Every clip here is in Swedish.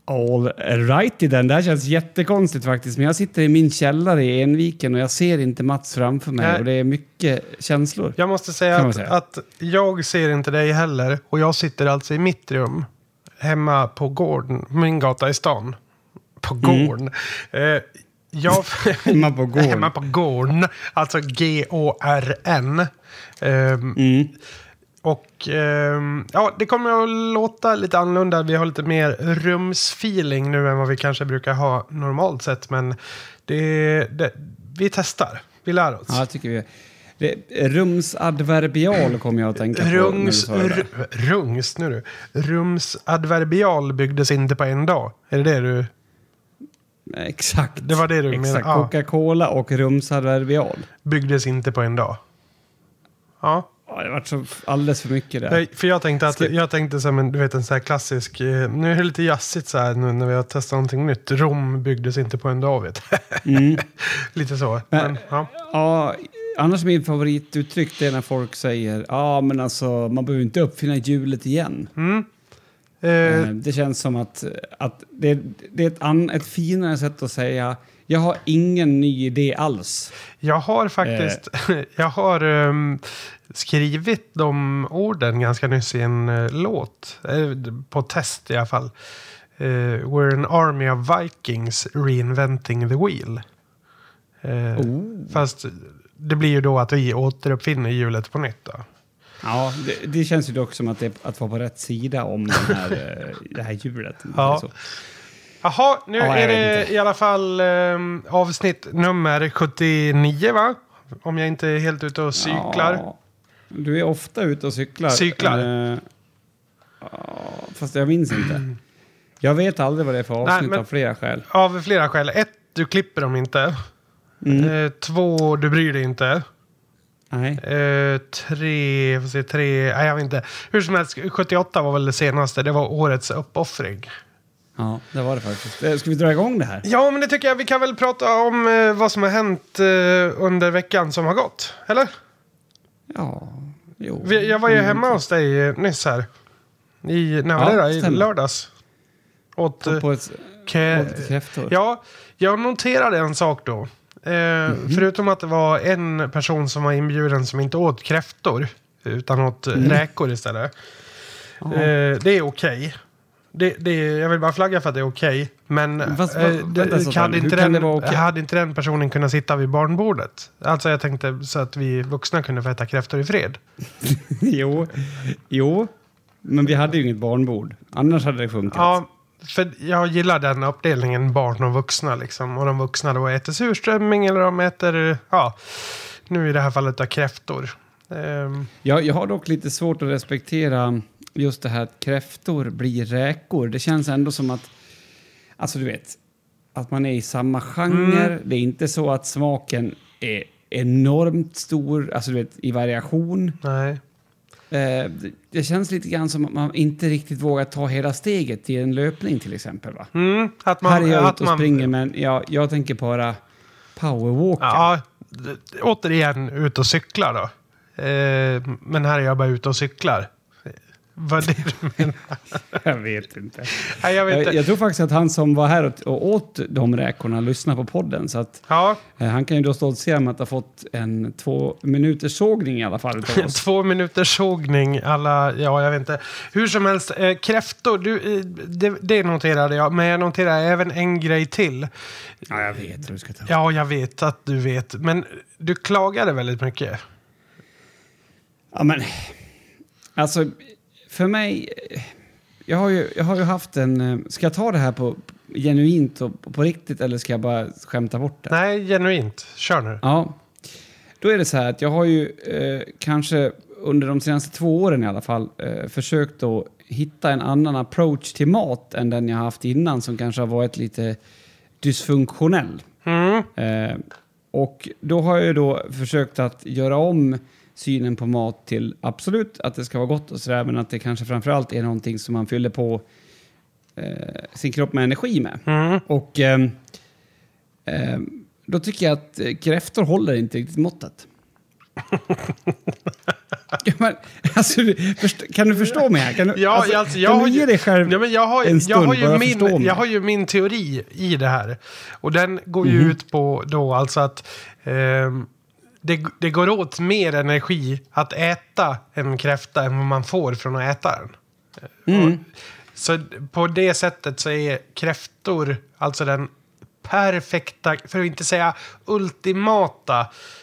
All right i den. Det här känns jättekonstigt faktiskt. Men jag sitter i min källare i Enviken och jag ser inte Mats framför mig. Nej. Och det är mycket känslor. Jag måste säga att jag ser inte dig heller. Och jag sitter alltså i mitt rum. Hemma på gården. Min gata i stan. På gården. Hemma på gården. Hemma på gården. Alltså G-O-R-N. Och ja, det kommer att låta lite annorlunda. Vi har lite mer rumsfeeling nu än vad vi kanske brukar ha normalt sett. Men vi testar. Vi lär oss. Ja, jag tycker vi. Rumsadverbial kommer jag att tänka på. Rumsadverbial byggdes inte på en dag. Är det du... Exakt. Det var det du menade. Ja. Coca-Cola och rumsadverbial. Byggdes inte på en dag. Ja. Ja, det var så alldeles för mycket där. Nej, för jag tänkte som en, du vet, en så här klassisk, nu är det lite jassigt så här nu när vi har testat någonting nytt. Rom byggdes inte på en dag, vet. Lite så. Men, ja, annars min favorituttryck är när folk säger men alltså man behöver inte uppfinna hjulet igen. Det känns som att det är ett finare sätt att säga jag har ingen ny idé alls. Jag har faktiskt skrivit de orden ganska nyss i en låt. På test i alla fall. We're an army of Vikings reinventing the wheel. Fast det blir ju då att vi återuppfinner hjulet på nytt då. Ja, det känns ju dock som att det är att vara på rätt sida om det här hjulet. Ja. Jaha, nu är det i alla fall avsnitt nummer 79, va? Om jag inte är helt ute och cyklar. Ja, du är ofta ute och cyklar. Fast jag minns inte. Jag vet aldrig vad det är för avsnitt av flera skäl. Av flera skäl. 1, du klipper dem inte. 2, du bryr dig inte. Nej. 3, nej jag vet inte. Hur som helst, 78 var väl det senaste. Det var årets uppoffring. Ja, det var det faktiskt. Ska vi dra igång det här? Ja, men det tycker jag. Vi kan väl prata om vad som har hänt under veckan som har gått. Eller? Ja, jo. Jag var ju hemma hos dig nyss här. När var det då? I lördags. Åt kräftor. Ja, jag noterade en sak då. Förutom att det var en person som var inbjuden som inte åt kräftor utan åt räkor istället. Det är okej. Jag vill bara flagga för att det är okej. Men hade inte den personen kunnat sitta vid barnbordet? Alltså jag tänkte så att vi vuxna kunde få äta kräftor i fred. Jo. Men vi hade ju inget barnbord. Annars hade det funkat. Ja, för jag gillar den uppdelningen barn och vuxna liksom. Och de vuxna då äter surströmming eller de äter, nu i det här fallet kräftor. Jag har dock lite svårt att respektera just det här att kräftor blir räkor. Det känns ändå som att, alltså du vet, att man är i samma genre. Det är inte så att smaken är enormt stor, alltså du vet, i variation. Nej. Det känns lite grann som att man inte riktigt vågar ta hela steget i en löpning till exempel, va? Här är jag ute och springer, men jag tänker bara powerwalka. Ja, återigen ut och cykla då. Men här är jag bara ute och cyklar. Vad är det du menar? Jag vet inte. Nej, jag tror faktiskt att han som var här och åt de räkorna lyssnar på podden. Så att han kan ju då stoltsera med att ha fått en 2 minuters sågning i alla fall. 2 minuters sågning, jag vet inte. Hur som helst, kräftor, det noterade jag. Men jag noterade även en grej till. Ja, jag vet hur du ska ta. Ja, jag vet att du vet. Men du klagade väldigt mycket. Ja, men alltså... För mig, jag har ju haft ska jag ta det här på genuint och på riktigt eller ska jag bara skämta bort det? Nej, genuint. Kör nu. Ja, då är det så här att jag har ju kanske under de senaste 2 åren i alla fall försökt att hitta en annan approach till mat än den jag har haft innan som kanske har varit lite dysfunktionell. Och då har jag ju då försökt att göra om synen på mat till absolut att det ska vara gott och sådär, men att det kanske framförallt är någonting som man fyller på sin kropp med energi med. Och då tycker jag att kräftor håller inte riktigt måttet. Men, alltså, kan du förstå mig här? Kan du, Ja, kan du ge dig själv en stund jag har ju min teori i det här. Och den går ju ut på då alltså att det går åt mer energi att äta en kräfta än vad man får från att äta den. Så på det sättet så är kräftor alltså den perfekta, för att inte säga ultimata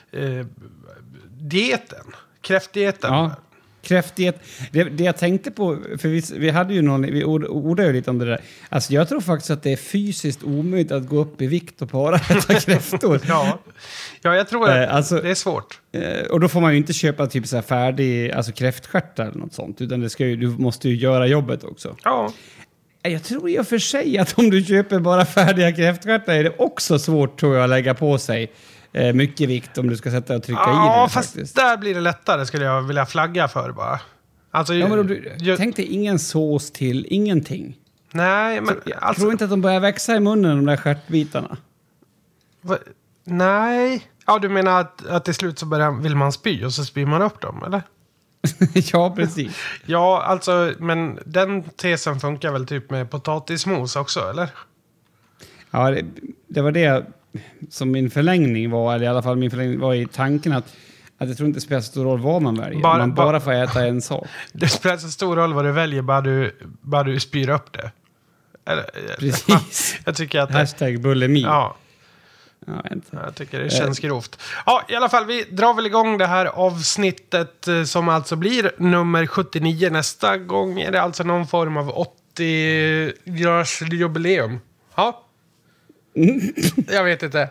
dieten. Kräftdieten. Ja, kräftdiet. Det jag tänkte på, för vi hade ju vi ordade ju lite om det där. Alltså jag tror faktiskt att det är fysiskt omöjligt att gå upp i vikt och bara äta kräftor. Ja, jag tror att alltså, det är svårt. Och då får man ju inte köpa typ så här färdig, alltså kräftstjärta eller något sånt. Utan du måste ju göra jobbet också. Ja. Jag tror i och för sig att om du köper bara färdiga kräftstjärtar är det också svårt, tror jag, att lägga på sig mycket vikt om du ska sätta och trycka i det. Ja, fast där blir det lättare, skulle jag vilja flagga för bara. Alltså, ja, men tänk dig ingen sås till, ingenting. Nej, men... Jag tror inte att de börjar växa i munnen, de där stjärtbitarna. Nej. Ja, du menar att till slut så vill man spy och så spyr man upp dem, eller? Ja, precis. Ja, alltså, men den tesen funkar väl typ med potatismos också, eller? Ja, det var det som min förlängning var, eller i alla fall min förlängning var i tanken att jag tror inte det spelar så stor roll vad man väljer. Man bara får äta en sak. Det spelar så stor roll vad du väljer, bara du spyr upp det. Eller, precis. Jag tycker att hashtag bulimi. Ja. Jag tycker det känns grovt. Ja, i alla fall, vi drar väl igång det här avsnittet som alltså blir nummer 79. Nästa gång är det alltså någon form av 80-årsjubileum. Ja. Jag vet inte.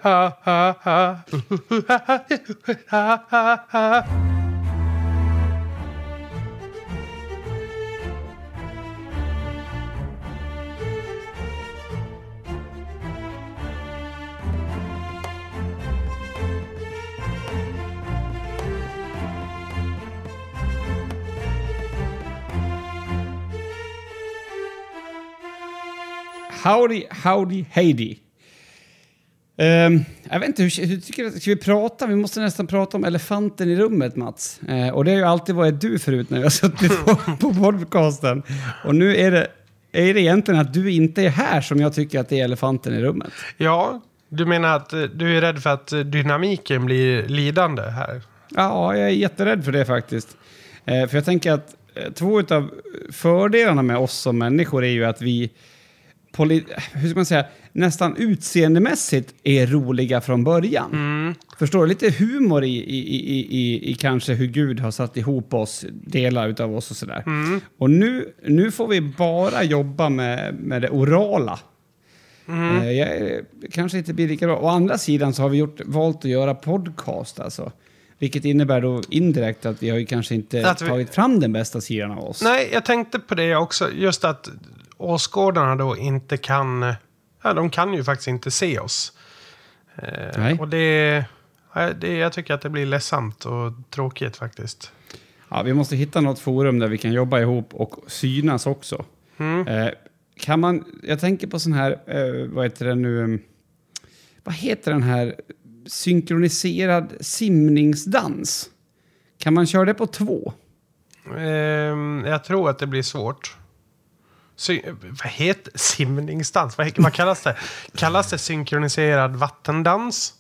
Howdy, Heidi. Jag vet inte, hur tycker du? Ska vi prata? Vi måste nästan prata om elefanten i rummet, Mats. Och det har ju alltid varit du förut när vi har suttit på podcasten. Och nu är det egentligen att du inte är här som jag tycker att det är elefanten i rummet. Ja, du menar att du är rädd för att dynamiken blir lidande här? Ja, jag är jätterädd för det faktiskt. För jag tänker att två av fördelarna med oss som människor är ju att vi hur ska man säga, nästan utseendemässigt är roliga från början. Förstår du? Lite humor i kanske hur Gud har satt ihop oss, delar utav oss och sådär. Och nu får vi bara jobba med det orala. Kanske inte blir lika bra. Å andra sidan så har vi valt att göra podcast alltså. Vilket innebär då indirekt att vi har ju kanske inte tagit fram den bästa sidan av oss. Nej, jag tänkte på det också. Just att åskådarna då inte kan... Ja, de kan ju faktiskt inte se oss. Och jag tycker att det blir ledsamt och tråkigt faktiskt. Ja, vi måste hitta något forum där vi kan jobba ihop och synas också. Kan man... Jag tänker på sån här... vad heter det nu? Vad heter den här... synkroniserad simningsdans. Kan man köra det på 2? Jag tror att det blir svårt. Vad heter simningsdans? Vad kallas det? Kallas det synkroniserad vattendans?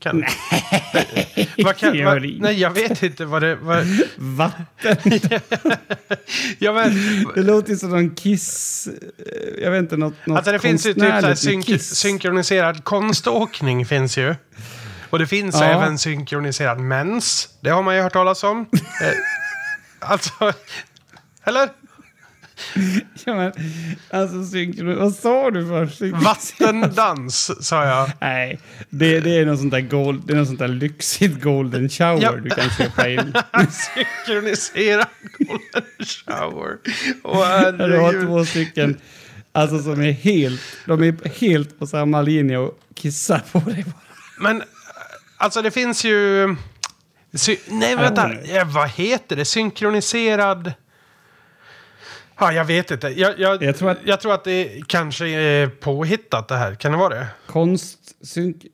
Nej, jag vet inte vad det... Vatten? Ja, men, det låter ju som någon kiss... Jag vet inte, något alltså det finns ju typ synkroniserad konståkning finns ju. Och det finns även synkroniserad mens. Det har man ju hört talas om. Alltså, eller? Ja, men, alltså vad sa du först? Vattendans, sa jag. Nej, det är något sånt där lyxigt golden shower du kan köpa in. Synkroniserad golden shower. Du har 2 stycken alltså som är helt på samma linje och kissar på dig bara. Men alltså det finns ju... Nej, vänta. Vad heter det? Synkroniserad... Ja, jag vet inte. Jag tror att det kanske är påhittat det här. Kan det vara det?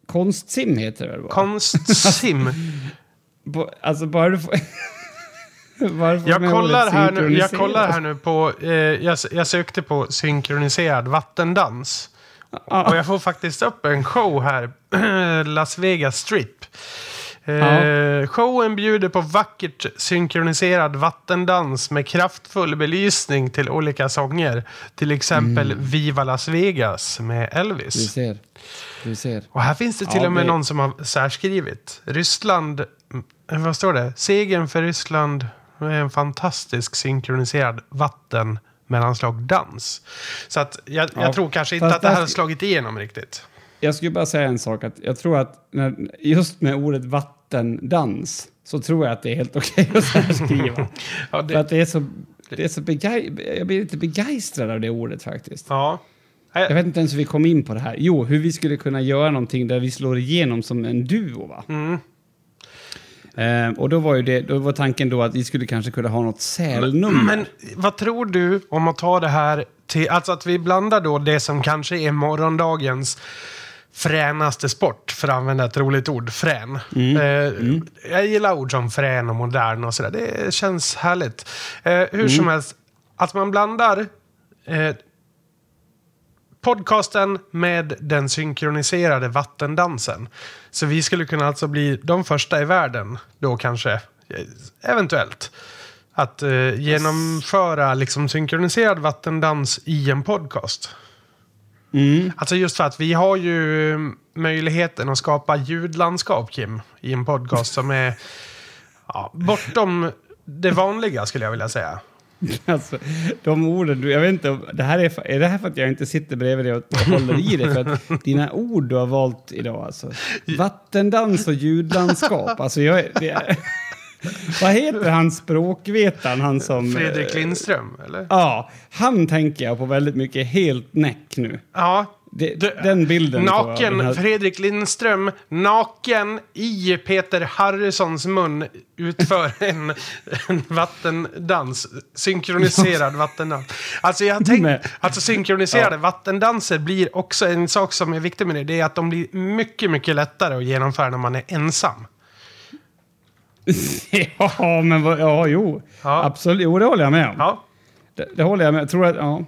Konstsim heter det väl? Konstsim? Alltså bara du får... Jag kollar här nu på... jag sökte på synkroniserad vattendans. Och jag får faktiskt upp en show här. Las Vegas Strip. Showen bjuder på vackert synkroniserad vattendans med kraftfull belysning till olika sånger. Till exempel Viva Las Vegas med Elvis. Du ser. Och här finns det till och med någon som har särskrivit. Ryssland, vad står det? Segern för Ryssland med en fantastisk synkroniserad vatten mellanslag dans. Så att jag tror kanske inte att det här har slagit igenom riktigt. Jag skulle bara säga en sak. Att jag tror att just med ordet vattendans så tror jag att det är helt okej att skriva. För att det är så jag blir lite begeistrad av det ordet faktiskt. Ja. Jag vet inte ens hur vi kom in på det här. Jo, hur vi skulle kunna göra någonting där vi slår igenom som en duo, va? Och då var tanken då att vi skulle kanske kunna ha något sälnummer. Men vad tror du om att ta det här till... Alltså att vi blandar då det som kanske är morgondagens fränaste sport, för att använda ett roligt ord, frän. Jag gillar ord som frän och modern och sådär. Det känns härligt. Hur som helst, att man blandar podcasten med den synkroniserade vattendansen. Så vi skulle kunna alltså bli de första i världen då kanske, eventuellt, att genomföra liksom synkroniserad vattendans i en podcast. Alltså just för att vi har ju möjligheten att skapa ljudlandskap, Kim, i en podcast som är bortom det vanliga, skulle jag vilja säga. Alltså, de orden, jag vet inte, är det här för att jag inte sitter bredvid dig och håller i det? För att dina ord du har valt idag, alltså. Vattendans och ljudlandskap, alltså vad heter han språkvetaren, han som... Fredrik Lindström, eller? Ja, han tänker jag på väldigt mycket, helt näck nu. Ja. Den bilden. Naken, Fredrik Lindström, naken i Peter Harrisons mun utför en vattendans. Synkroniserad vattendans. Alltså jag tänkte, alltså synkroniserade vattendanser blir också en sak som är viktig med det. Det är att de blir mycket, mycket lättare att genomföra när man är ensam. Absolut. Jo, det håller jag med om. Ja. Det håller jag med. Jag tror att,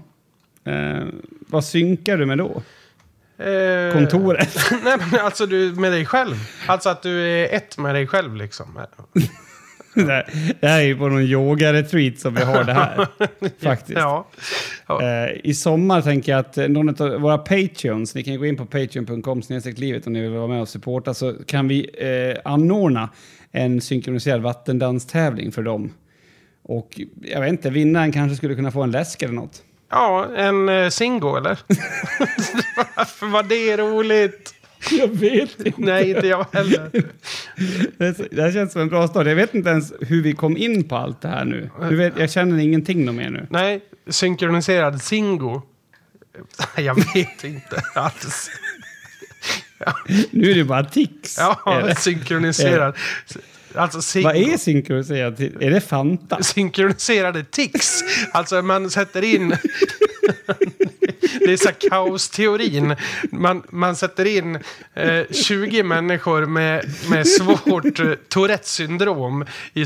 vad synkar du med då? Kontoret? Nej, men alltså du med dig själv. Alltså att du är ett med dig själv liksom. Det här är ju på någon yoga-retreat som vi har det här. Faktiskt. Ja. I sommar tänker jag att någon av våra Patreons, ni kan gå in på patreon.com/livet om ni vill vara med och supporta, så kan vi anordna en synkroniserad vattendanstävling för dem. Och jag vet inte, vinnaren kanske skulle kunna få en läsk eller något. Ja, en singo eller? Varför var det roligt? Jag vet inte. Nej, inte jag heller. Det här känns som en bra start. Jag vet inte ens hur vi kom in på allt det här nu. Jag känner ingenting mer nu. Nej, synkroniserad singo. Jag vet inte alls. Ja. Nu är det bara tics. Ja, synkroniserad. Alltså vad är synkroniserad? Är det Fanta? Synkroniserade tics. Alltså man sätter in... det är så kaosteorin. Man sätter in 20 människor med svårt Tourettes syndrom i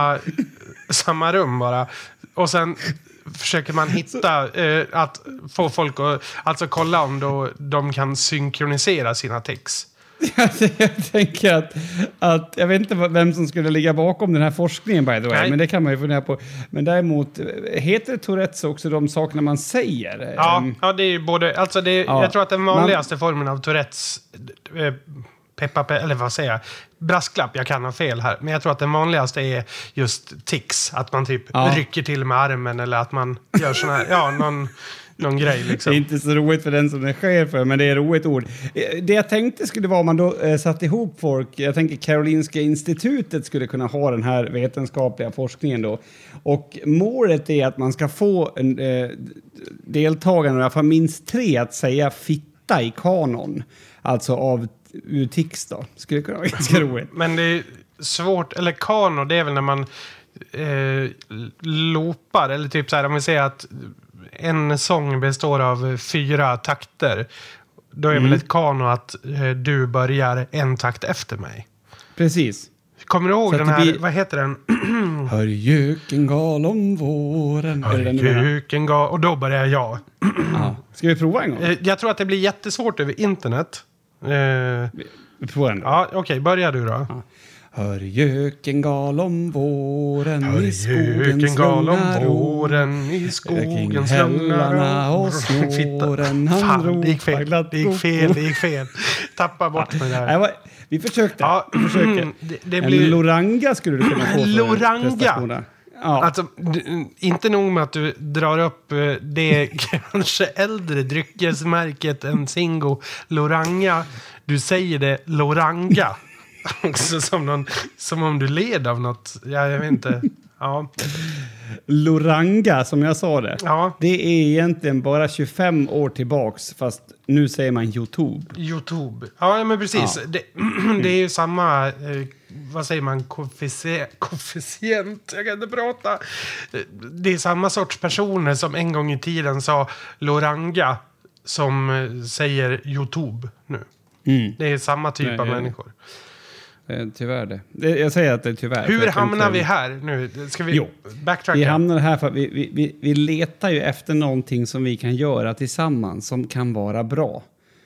samma rum bara. Och sen försöker man hitta att få folk att alltså kolla om de kan synkronisera sina tics. Jag tänker att jag vet inte vem som skulle ligga bakom den här forskningen, by the way. Nej. Men det kan man ju fundera på. Men däremot, heter Tourettes också de sakerna man säger? Ja, det är ju både... Alltså jag tror att den vanligaste formen av Tourettes... eller vad säger jag? Brasklapp, jag kan ha fel här. Men jag tror att den vanligaste är just tics. Att man typ rycker till med armen eller att man gör sån här... någon grej liksom. Det är inte så roligt för den som det sker för, men det är roligt ord. Det jag tänkte skulle vara om man då satt ihop folk, jag tänker Karolinska institutet skulle kunna ha den här vetenskapliga forskningen då. Och målet är att man ska få deltagarna, i alla fall minst 3, att säga fitta i kanon. Alltså ur tics då. Skulle kunna vara ganska roligt. Men det är svårt, eller kanon, det är väl när man loopar, eller typ så här, om vi säger att en sång består av 4 takter. Då är väl ett kano att du börjar en takt efter mig. Precis. Kommer du ihåg den här, vad heter den? Hör göken gal om våren. Hör göken gal... Och då börjar jag. Ja. Ska vi prova en gång? Jag tror att det blir jättesvårt över internet. Vi provar en gång. Ja, okej. Börja du då. Ja. Hör göken gal om våren Hör i skogens gal om lugna ro. våren i skogens hällarna och snåren. Fan, det gick fel. Tappa bort mig där. Nej, vi försökte. Ja, Vi försöker. det En blir... loranga skulle du kunna få för Loranga? prestationen. Ja. Alltså, inte nog med att du drar upp det kanske äldre dryckesmärket än Zingo Loranga. Du säger det Loranga. Också som om du led av något. Ja, jag vet inte. Ja. Loranga, som jag sa det. Ja. Det är egentligen bara 25 år tillbaks, fast nu säger man YouTube. YouTube. Ja, men precis. Ja. Det är ju samma... vad säger man? Koefficient. Jag kan inte prata. Det är samma sorts personer som en gång i tiden sa Loranga som säger YouTube nu. Mm. Det är samma typ av människor. Tyvärr det. Jag säger att det är tyvärr. Hur hamnar vi här nu? Ska vi backtracka? Vi hamnar här för att vi letar ju efter någonting som vi kan göra tillsammans som kan vara bra.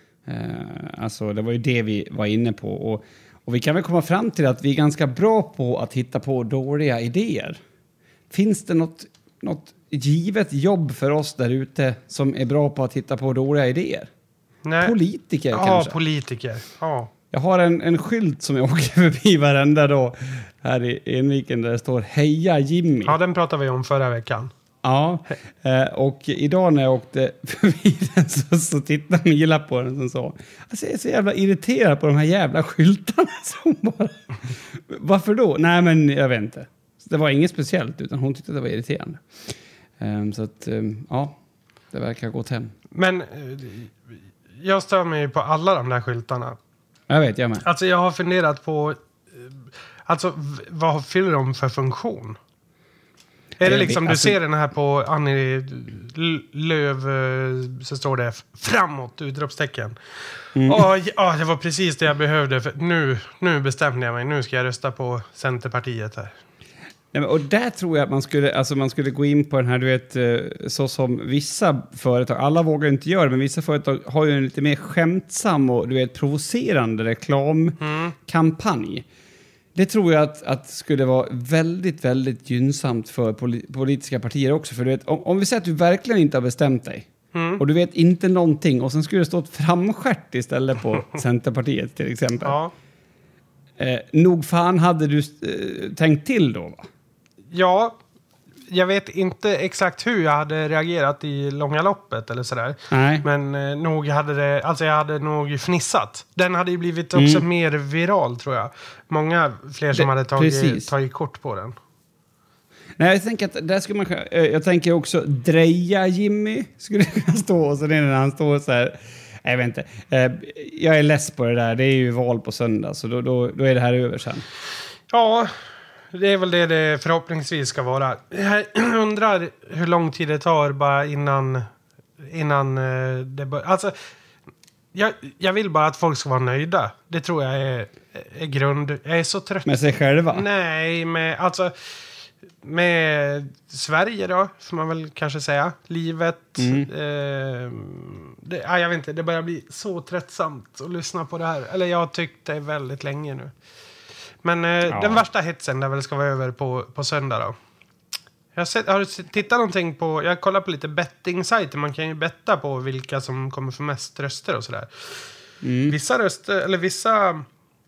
Alltså det var ju det vi var inne på. Och vi kan väl komma fram till att vi är ganska bra på att hitta på dåliga idéer. Finns det något givet jobb för oss där ute som är bra på att hitta på dåliga idéer? Nej. Politiker kanske? Ja, politiker. Ja. Jag har en skylt som jag åker förbi varenda dag här i Enviken där det står Heja Jimmy. Ja, den pratade vi om förra veckan. Ja, och idag när jag åkte förbi den så tittade Mila på den och sa alltså jag är så jävla irriterad på de här jävla skyltarna som bara... Varför då? Nej, men jag vet inte. Det var inget speciellt utan hon tyckte det var irriterande. Så att, ja, det verkar ha gått hem. Men jag stör mig på alla de där skyltarna. Jag vet, jag med. Alltså jag har funderat på... Alltså vad fyller de för funktion? Är det liksom, du ser den här på Annie Lööf så står det framåt, utropstecken. Ja, det var precis det jag behövde. För nu bestämde jag mig, nu ska jag rösta på Centerpartiet här. Nej, och där tror jag att man skulle gå in på den här, du vet, så som vissa företag, alla vågar inte göra det, men vissa företag har ju en lite mer skämtsam och du vet, provocerande reklamkampanj. Det tror jag att skulle vara väldigt, väldigt gynnsamt för politiska partier också. För du vet, om vi säger att du verkligen inte har bestämt dig och du vet inte någonting och sen skulle det stå ett framskärt istället på Centerpartiet till exempel. Ja. Nog fan hade du tänkt till då, va? Ja, jag vet inte exakt hur jag hade reagerat i långa loppet eller sådär. Nej. Men nog hade det, alltså jag hade nog fnissat. Den hade ju blivit också mer viral, tror jag. Många fler som hade tagit kort på den. Nej, jag tänker att där skulle man... Jag tänker också Dreja Jimmy skulle kunna stå och så det är när han står så här... Jag vet inte. Jag är less på det där. Det är ju val på söndag så då är det här över sen. Ja, det är väl det förhoppningsvis ska vara. Jag undrar hur lång tid det tar bara innan det börjar. Alltså, jag vill bara att folk ska vara nöjda. Det tror jag är grund. Jag är så trött. Med sig själva? Nej, med Sverige då, får man väl kanske säga. Livet. Jag vet inte, det börjar bli så tröttsamt att lyssna på det här. Eller jag har tyckt det väldigt länge nu. Men den värsta hetsen där väl ska vara över på söndag då. Har du tittat någonting på... Jag kollar på lite betting-sajter. Man kan ju betta på vilka som kommer få mest röster och sådär. Vissa röster... Eller vissa...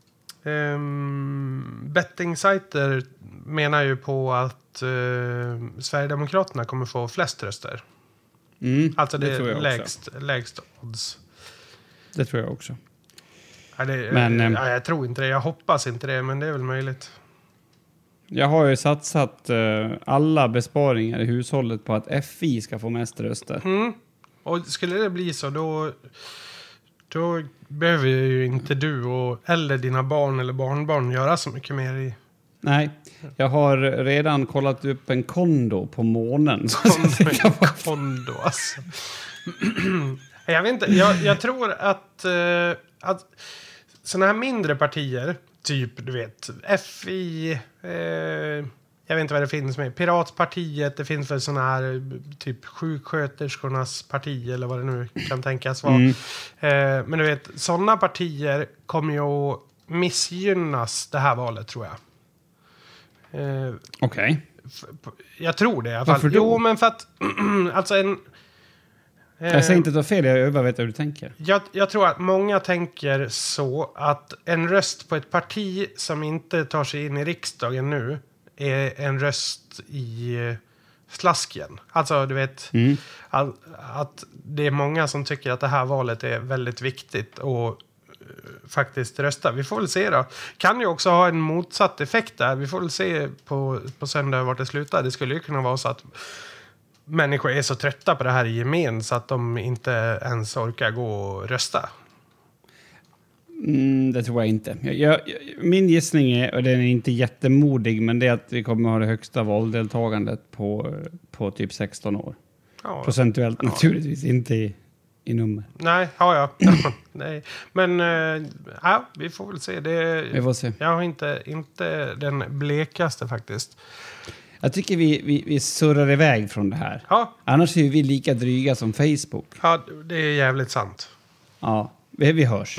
betting-sajter menar ju på att Sverigedemokraterna kommer få flest röster. Alltså det är lägst odds. Det tror jag också. Ja, jag tror inte det. Jag hoppas inte det, men det är väl möjligt. Jag har ju satsat alla besparingar i hushållet på att FI ska få mest röster. Och skulle det bli så, då behöver ju inte du eller dina barn eller barnbarn göra så mycket mer i... Nej, jag har redan kollat upp en kondo på månen. Kondo, alltså. Jag vet inte, jag tror att såna här mindre partier, typ, du vet, FI, jag vet inte vad det finns med. Piratpartiet, det finns väl såna här typ sjuksköterskornas parti eller vad det nu kan tänkas vara. Men du vet, sådana partier kommer ju att missgynnas det här valet, tror jag. Okej. Jag tror det i alla fall. Varför då? Jo, men för att alltså Jag säger inte att du har fel, jag bara vet vad du tänker. jag tror att många tänker så att en röst på ett parti som inte tar sig in i riksdagen nu är en röst i slasken. Alltså, du vet, att det är många som tycker att det här valet är väldigt viktigt och faktiskt rösta. Vi får väl se då. Kan ju också ha en motsatt effekt där. Vi får väl se på söndag vart det slutar. Det skulle ju kunna vara så att människor är så trötta på det här i gemen så att de inte ens orkar gå och rösta. Det tror jag inte. Min gissning är, och den är inte jättemodig, men det är att vi kommer ha det högsta valdeltagandet på typ 16 år. Ja. Procentuellt naturligtvis, inte i nummer. Nej, nej. Men vi får väl se. Vi får se. Jag har inte den blekaste faktiskt. Jag tycker vi surrar iväg från det här. Ja. Annars är vi lika dryga som Facebook. Ja, det är jävligt sant. Ja, vi hörs.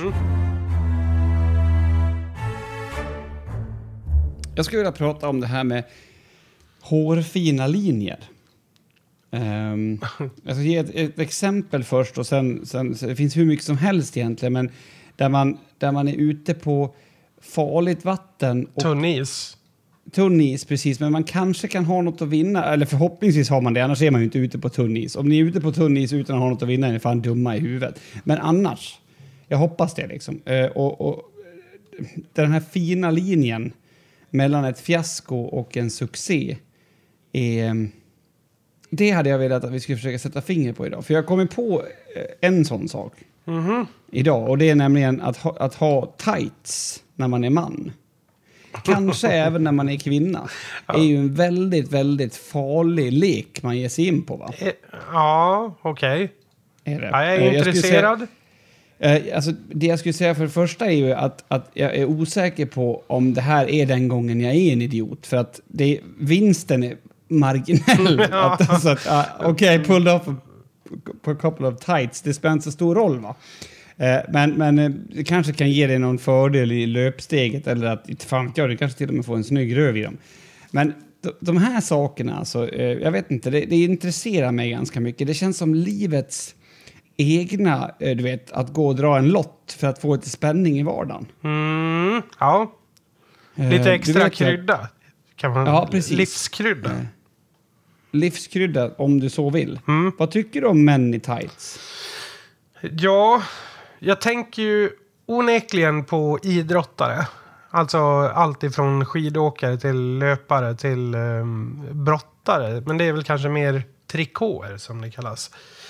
Jag skulle vilja prata om det här med hårfina linjer. Jag ska ge ett exempel först och sen det finns hur mycket som helst egentligen, men där man är ute på farligt vatten. Och tunn is, precis. Men man kanske kan ha något att vinna. Eller förhoppningsvis har man det. Annars är man ju inte ute på tunn is. Om ni är ute på tunn is utan att ha något att vinna är ni fan dumma i huvudet. Men annars, jag hoppas det liksom. Och den här fina linjen mellan ett fiasko och en succé är... Det hade jag velat att vi skulle försöka sätta finger på idag. För jag kommer på en sån sak idag. Och det är nämligen att ha tights när man är man. Kanske även när man är kvinna. Det är ju en väldigt, väldigt farlig lek man ger sig in på, va? Ja, okej. Är det? Ja, jag är intresserad. Alltså, det jag skulle säga för det första är ju att jag är osäker på om det här är den gången jag är en idiot. För att vinsten är marginell. Okej, pulled off a couple of tights. Det spelar inte så stor roll, va? Men det kanske kan ge dig någon fördel i löpsteget, eller att fan vet jag, det kanske till och med får en snygg röv i dem. Men de här sakerna, alltså, jag vet inte, det intresserar mig ganska mycket. Det känns som livets egna, du vet, att gå och dra en lott för att få lite spänning i vardagen. Ja. Lite extra krydda. Kan man, ja, precis. Livskrydda. Livskrydda, om du så vill. Vad tycker du om män i tights? Ja, jag tänker ju onekligen på idrottare. Alltså allt ifrån skidåkare till löpare till brottare. Men det är väl kanske mer trikåer som det kallas.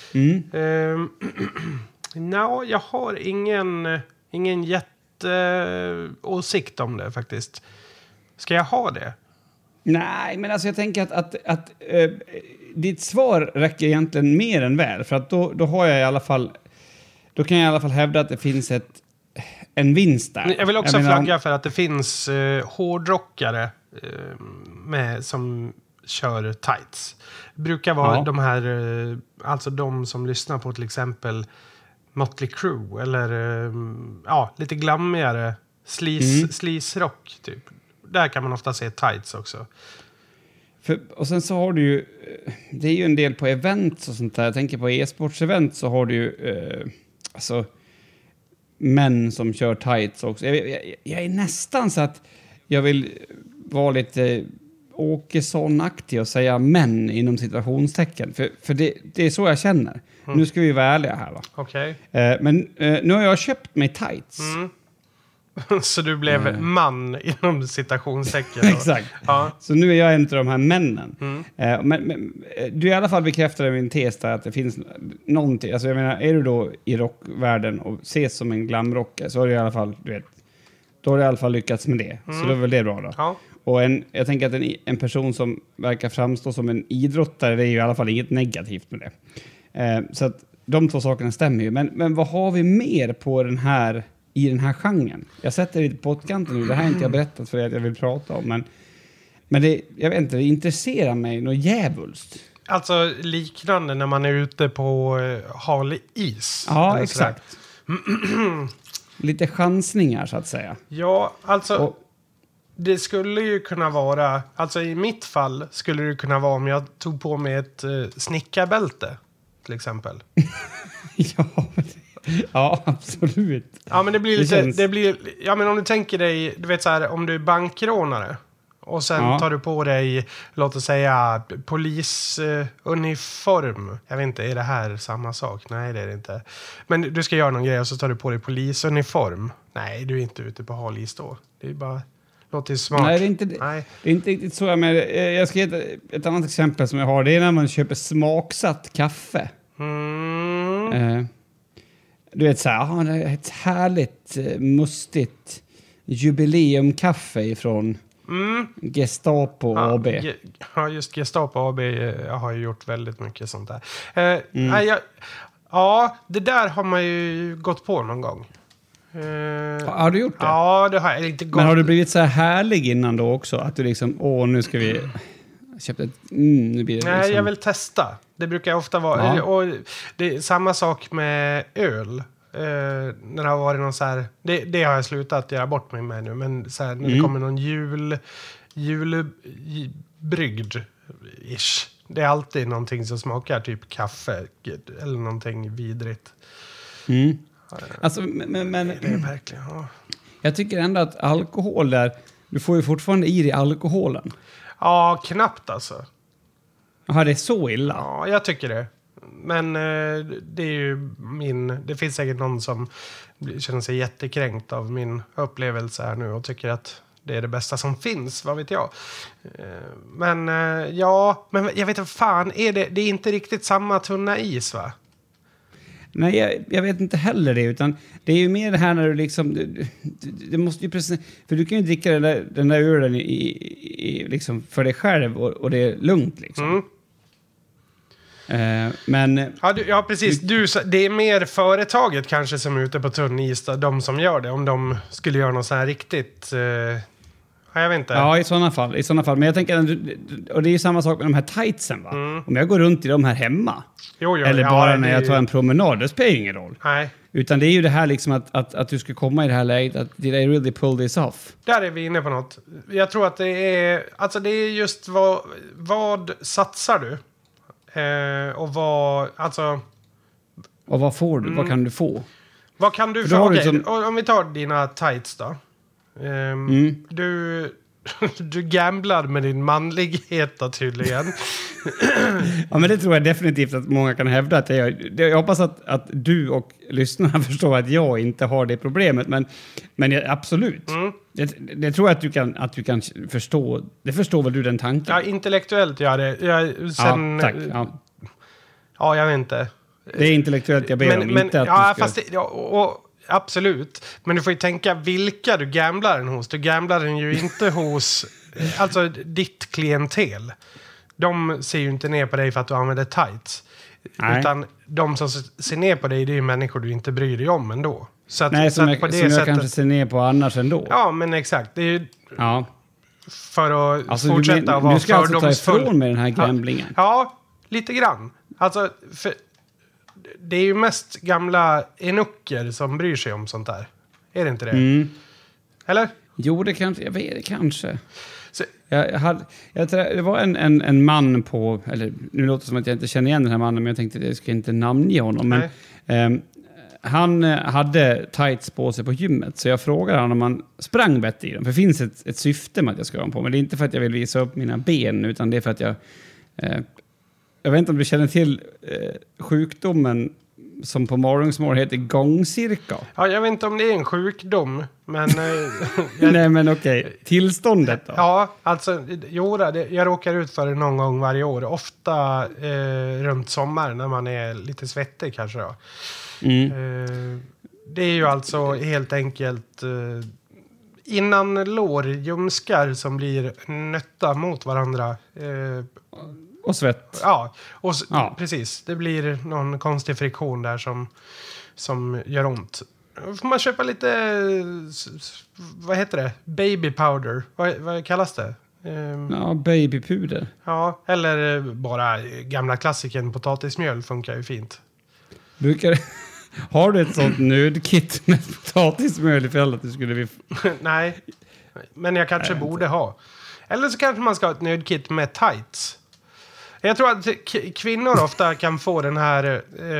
Jag har ingen jätteåsikt om det faktiskt. Ska jag ha det? Nej, men alltså jag tänker att ditt svar räcker egentligen mer än väl. För att då har jag i alla fall... Då kan jag i alla fall hävda att det finns en vinst där. Jag vill också flagga för att det finns hårdrockare som kör tights. Det brukar vara de här, alltså de som lyssnar på till exempel Motley Crue eller lite glammigare sleaze-rock typ. Där kan man ofta se tights också. Och sen så har du ju, det är ju en del på events och sånt där. Jag tänker på e-sportsevent så har du ju alltså män som kör tights också. Jag är nästan så att jag vill vara lite Åkesson-aktig och säga män inom situationstecken. För det är så jag känner. Nu ska vi vara ärliga här, va? Okej. Men nu har jag köpt mig tights. Så du blev man inom citationstecken. Exakt. Ja. Så nu är jag en av de här männen. Men du i alla fall bekräftade min tes där att det finns någonting. Alltså jag menar, är du då i rockvärlden och ses som en glamrockare så har du i alla fall, du vet, då har du i alla fall lyckats med det. Så då är väl det bra då. Ja. Och jag tänker att en person som verkar framstå som en idrottare, det är ju i alla fall inget negativt med det. Så att de två sakerna stämmer ju. Men vad har vi mer på i den här genren? Jag sätter lite på pottkanten nu. Det här är inte jag berättat för er att jag vill prata om. Men det, jag vet inte, det intresserar mig något djävulskt. Alltså liknande när man är ute på hal is. Ja, exakt. Lite chansningar så att säga. Ja, alltså det skulle ju kunna vara, alltså i mitt fall skulle det kunna vara om jag tog på mig ett snickarbälte till exempel. Ja, absolut. Ja, men det blir lite, känns... det blir, ja men om du tänker dig, du vet så här, om du är bankrånare och sen tar du på dig, låt oss säga, polisuniform. Jag vet inte, är det här samma sak? Nej, det är det inte. Men du ska göra någon grej och så tar du på dig polisuniform. Nej, du är inte ute på hal is då. Det är bara, låter smart. Nej, det är inte riktigt så. Jag ska ge ett annat exempel som jag har. Det är när man köper smaksatt kaffe. Du vet så här, det är ett härligt mustigt jubileumkaffe ifrån Gestapo AB. Ja, just Gestapo AB har ju gjort väldigt mycket sånt där. Ja, det där har man ju gått på någon gång. Har du gjort det? Ja, det har jag inte gått. Men har du blivit så här härlig innan då också? Att du liksom, nu ska vi... Köpt ett... nu blir det Nej, liksom... jag vill testa. Det brukar ofta vara... Ja. Och det är samma sak med öl. När det har varit någon så här... Det har jag slutat göra bort mig med nu. Men så här, när det kommer någon julbrygd-ish. Det är alltid någonting som smakar typ kaffe. Eller någonting vidrigt. Alltså, men Det är verkligen... Ja. jag tycker ändå att alkohol där... Du får ju fortfarande i dig alkoholen. Ja, knappt alltså. Jaha, det är så illa? Ja, jag tycker det. Men det är ju det finns säkert någon som känner sig jättekränkt av min upplevelse här nu och tycker att det är det bästa som finns, vad vet jag. Men ja, men jag vet inte fan, det är inte riktigt samma tunna is, va? Nej, jag vet inte heller det, utan det är ju mer det här när du liksom... Det måste ju precis... För du kan ju dricka den där ölen liksom för dig själv och det är lugnt liksom. Men... Ja, precis. Det är mer företaget kanske som är ute på tunn is, de som gör det. Om de skulle göra något så här riktigt... jag vet inte. Ja, i sådana fall. Men jag tänker... Och det är ju samma sak med de här tightsen, va? Om jag går runt i de här hemma... eller bara när jag tar en promenad, det spelar ingen roll. Nej. Utan det är ju det här liksom att du ska komma i det här läget att did I really pull this off? Där är vi inne på något. Jag tror att det är just vad satsar du? Och vad, alltså... Och vad får du? Vad kan du få? Vad kan du få? Okej, om vi tar dina tights då. Du gamblar med din manlighet då, tydligen. Ja, men det tror jag definitivt att många kan hävda att jag hoppas att du och lyssnarna förstår att jag inte har det problemet. Men absolut. Det tror jag att du kan förstå. Det förstår väl du den tanken? Ja, intellektuellt gör det. Sen, ja, tack. Ja, jag vet inte. Det är intellektuellt jag ber om, inte att du ska... Absolut. Men du får ju tänka vilka du gamblar den hos. Du gamblar den ju inte hos alltså ditt klientel. De ser ju inte ner på dig för att du använder tights. Nej. Utan de som ser ner på dig, det är ju människor du inte bryr dig om ändå. Så att, nej, som jag kanske ser ner på annars ändå. Ja, men exakt. Det är ju för att fortsätta att vara fördomsfull. Du ska alltså ta ifrån med den här gamblingen? Ja, lite grann. Alltså, det är ju mest gamla enucker som bryr sig om sånt där. Är det inte det? Eller? Jo, det kanske. Jag vet det kanske. Så. Det var en man på... Eller nu låter det som att jag inte känner igen den här mannen, men jag tänkte att jag ska inte namnge honom. Men, han hade tights på sig på gymmet, så jag frågade honom om han sprang bättre i dem. För det finns ett syfte med att jag ska ha dem på. Men det är inte för att jag vill visa upp mina ben, utan det är för att jag... Jag vet inte om du känner till sjukdomen som på morgonsmår heter gångcirka. Ja, jag vet inte om det är en sjukdom, men... Nej, men okej. Tillståndet då? Ja, alltså, jag råkar ut för det någon gång varje år. Ofta runt sommaren när man är lite svettig kanske då. Det är ju alltså helt enkelt... innan ljumskar som blir nötta mot varandra. Och svett. Ja, precis. Det blir någon konstig friktion där som gör ont. Får man köpa lite, vad heter det? Baby powder. Vad kallas det? Ja, babypuder. Ja, eller bara gamla klassikern potatismjöl funkar ju fint. Har du ett sånt nödkit med potatismjöl ifall att du skulle vilja... Nej, men jag kanske borde ha. Eller så kanske man ska ha ett nödkit med tights. Jag tror att kvinnor ofta kan få den här...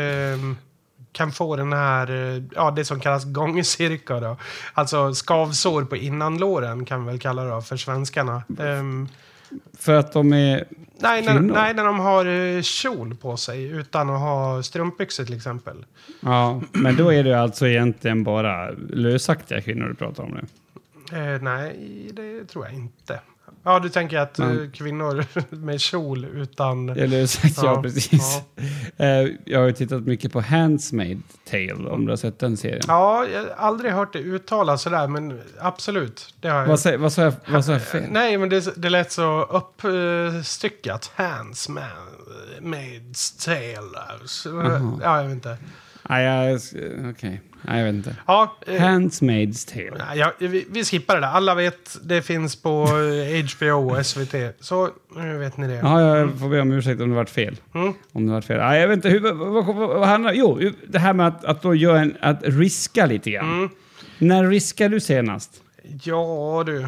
ja, det som kallas gångcirka då. Alltså skavsår på innanlåren kan vi väl kalla det för svenskarna. För att de är nej, när de har kjol på sig utan att ha strumpbyxor till exempel. Ja, men då är det alltså egentligen bara lösaktiga kvinnor du pratar om nu. Nej, det tror jag inte. Ja, du tänker att kvinnor med kjol utan... Eller sagt, ja precis. Ja. Jag har ju tittat mycket på Handmaid's Tale, om du har sett den serien. Ja, jag har aldrig hört det uttalas sådär, men absolut. Det har jag. Vad sa jag fel? Nej, men det lät så uppstyckat. Handmaid's Tale. Ja, jag vet inte. Okej. Nej, jag vet inte. Ja, Handmaid's Tale. Ja, vi skippar det där. Alla vet, det finns på HBO och SVT. Så nu vet ni det. Ja, jag får be om ursäkt om det varit fel. Om det varit fel. Nej, jag vet inte. Vad handlar... Jo, det här med att då göra att riska lite grann. När riskar du senast? Ja, du.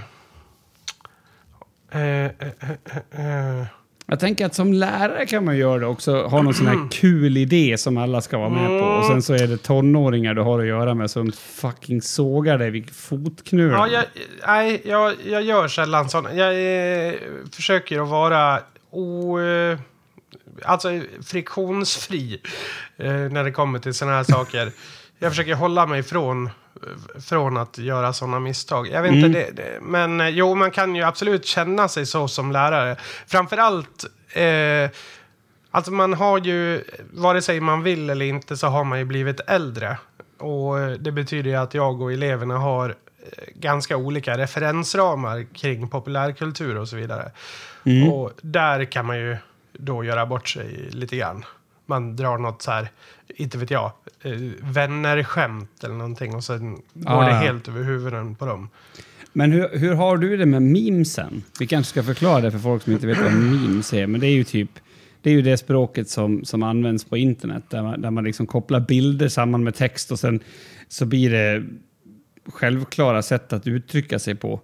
Jag tänker att som lärare kan man göra det också. Ha någon sån här kul idé som alla ska vara med på. Och sen så är det tonåringar du har att göra med som fucking sågar dig vid fotknölen. Ja, jag gör sällan sånt. Jag försöker att vara friktionsfri när det kommer till såna här saker. Jag försöker hålla mig från att göra sådana misstag. Jag vet inte men jo, man kan ju absolut känna sig så som lärare. Framförallt alltså man har ju, vare sig man vill eller inte, så har man ju blivit äldre. Och det betyder ju att jag och eleverna har ganska olika referensramar kring populärkultur och så vidare. Och där kan man ju då göra bort sig lite grann. Man drar något så här, inte vet jag, vänner-skämt eller någonting, och sen går det helt över huvuden på dem. Men hur har du det med memesen? Vi kanske ska förklara det för folk som inte vet vad memes är, men det är ju typ, det är ju det språket som används på internet, där man liksom kopplar bilder samman med text och sen så blir det självklara sätt att uttrycka sig på.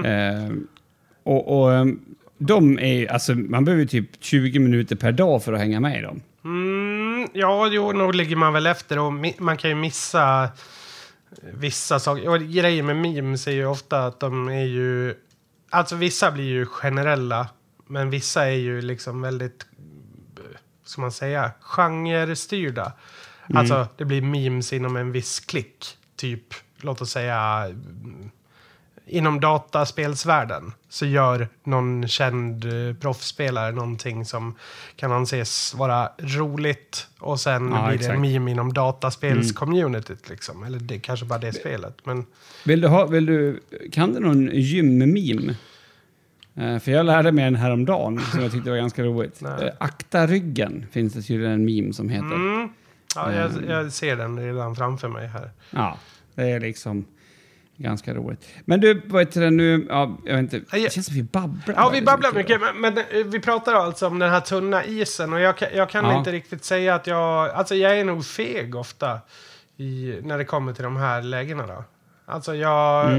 De är, alltså man behöver typ 20 minuter per dag för att hänga med i dem. Ja, nog ligger man väl efter, och man kan ju missa vissa saker. Och grejer med memes är ju ofta att de är ju... Alltså vissa blir ju generella, men vissa är ju liksom väldigt, ska man säga, genrestyrda. Alltså det blir memes inom en viss klick. Typ, låt oss säga... Inom dataspelsvärlden så gör någon känd proffsspelare någonting som kan anses vara roligt, och sen blir det en meme inom dataspelscommunityt liksom. Eller det kanske bara det spelet. Men... Kan du någon gym-meme? För jag lärde mig en häromdagen som jag tyckte var ganska roligt. Akta ryggen finns det tydligen en meme som heter. Ja, jag ser den redan framför mig här. Ja, det är liksom... ganska roligt. Men du, vad heter det nu? Ja, jag vet inte. Det känns som vi babblar. Ja, vi babblar mycket. Men vi pratar alltså om den här tunna isen. Och jag kan inte riktigt säga att jag... Alltså jag är nog feg ofta när det kommer till de här lägena då. Alltså jag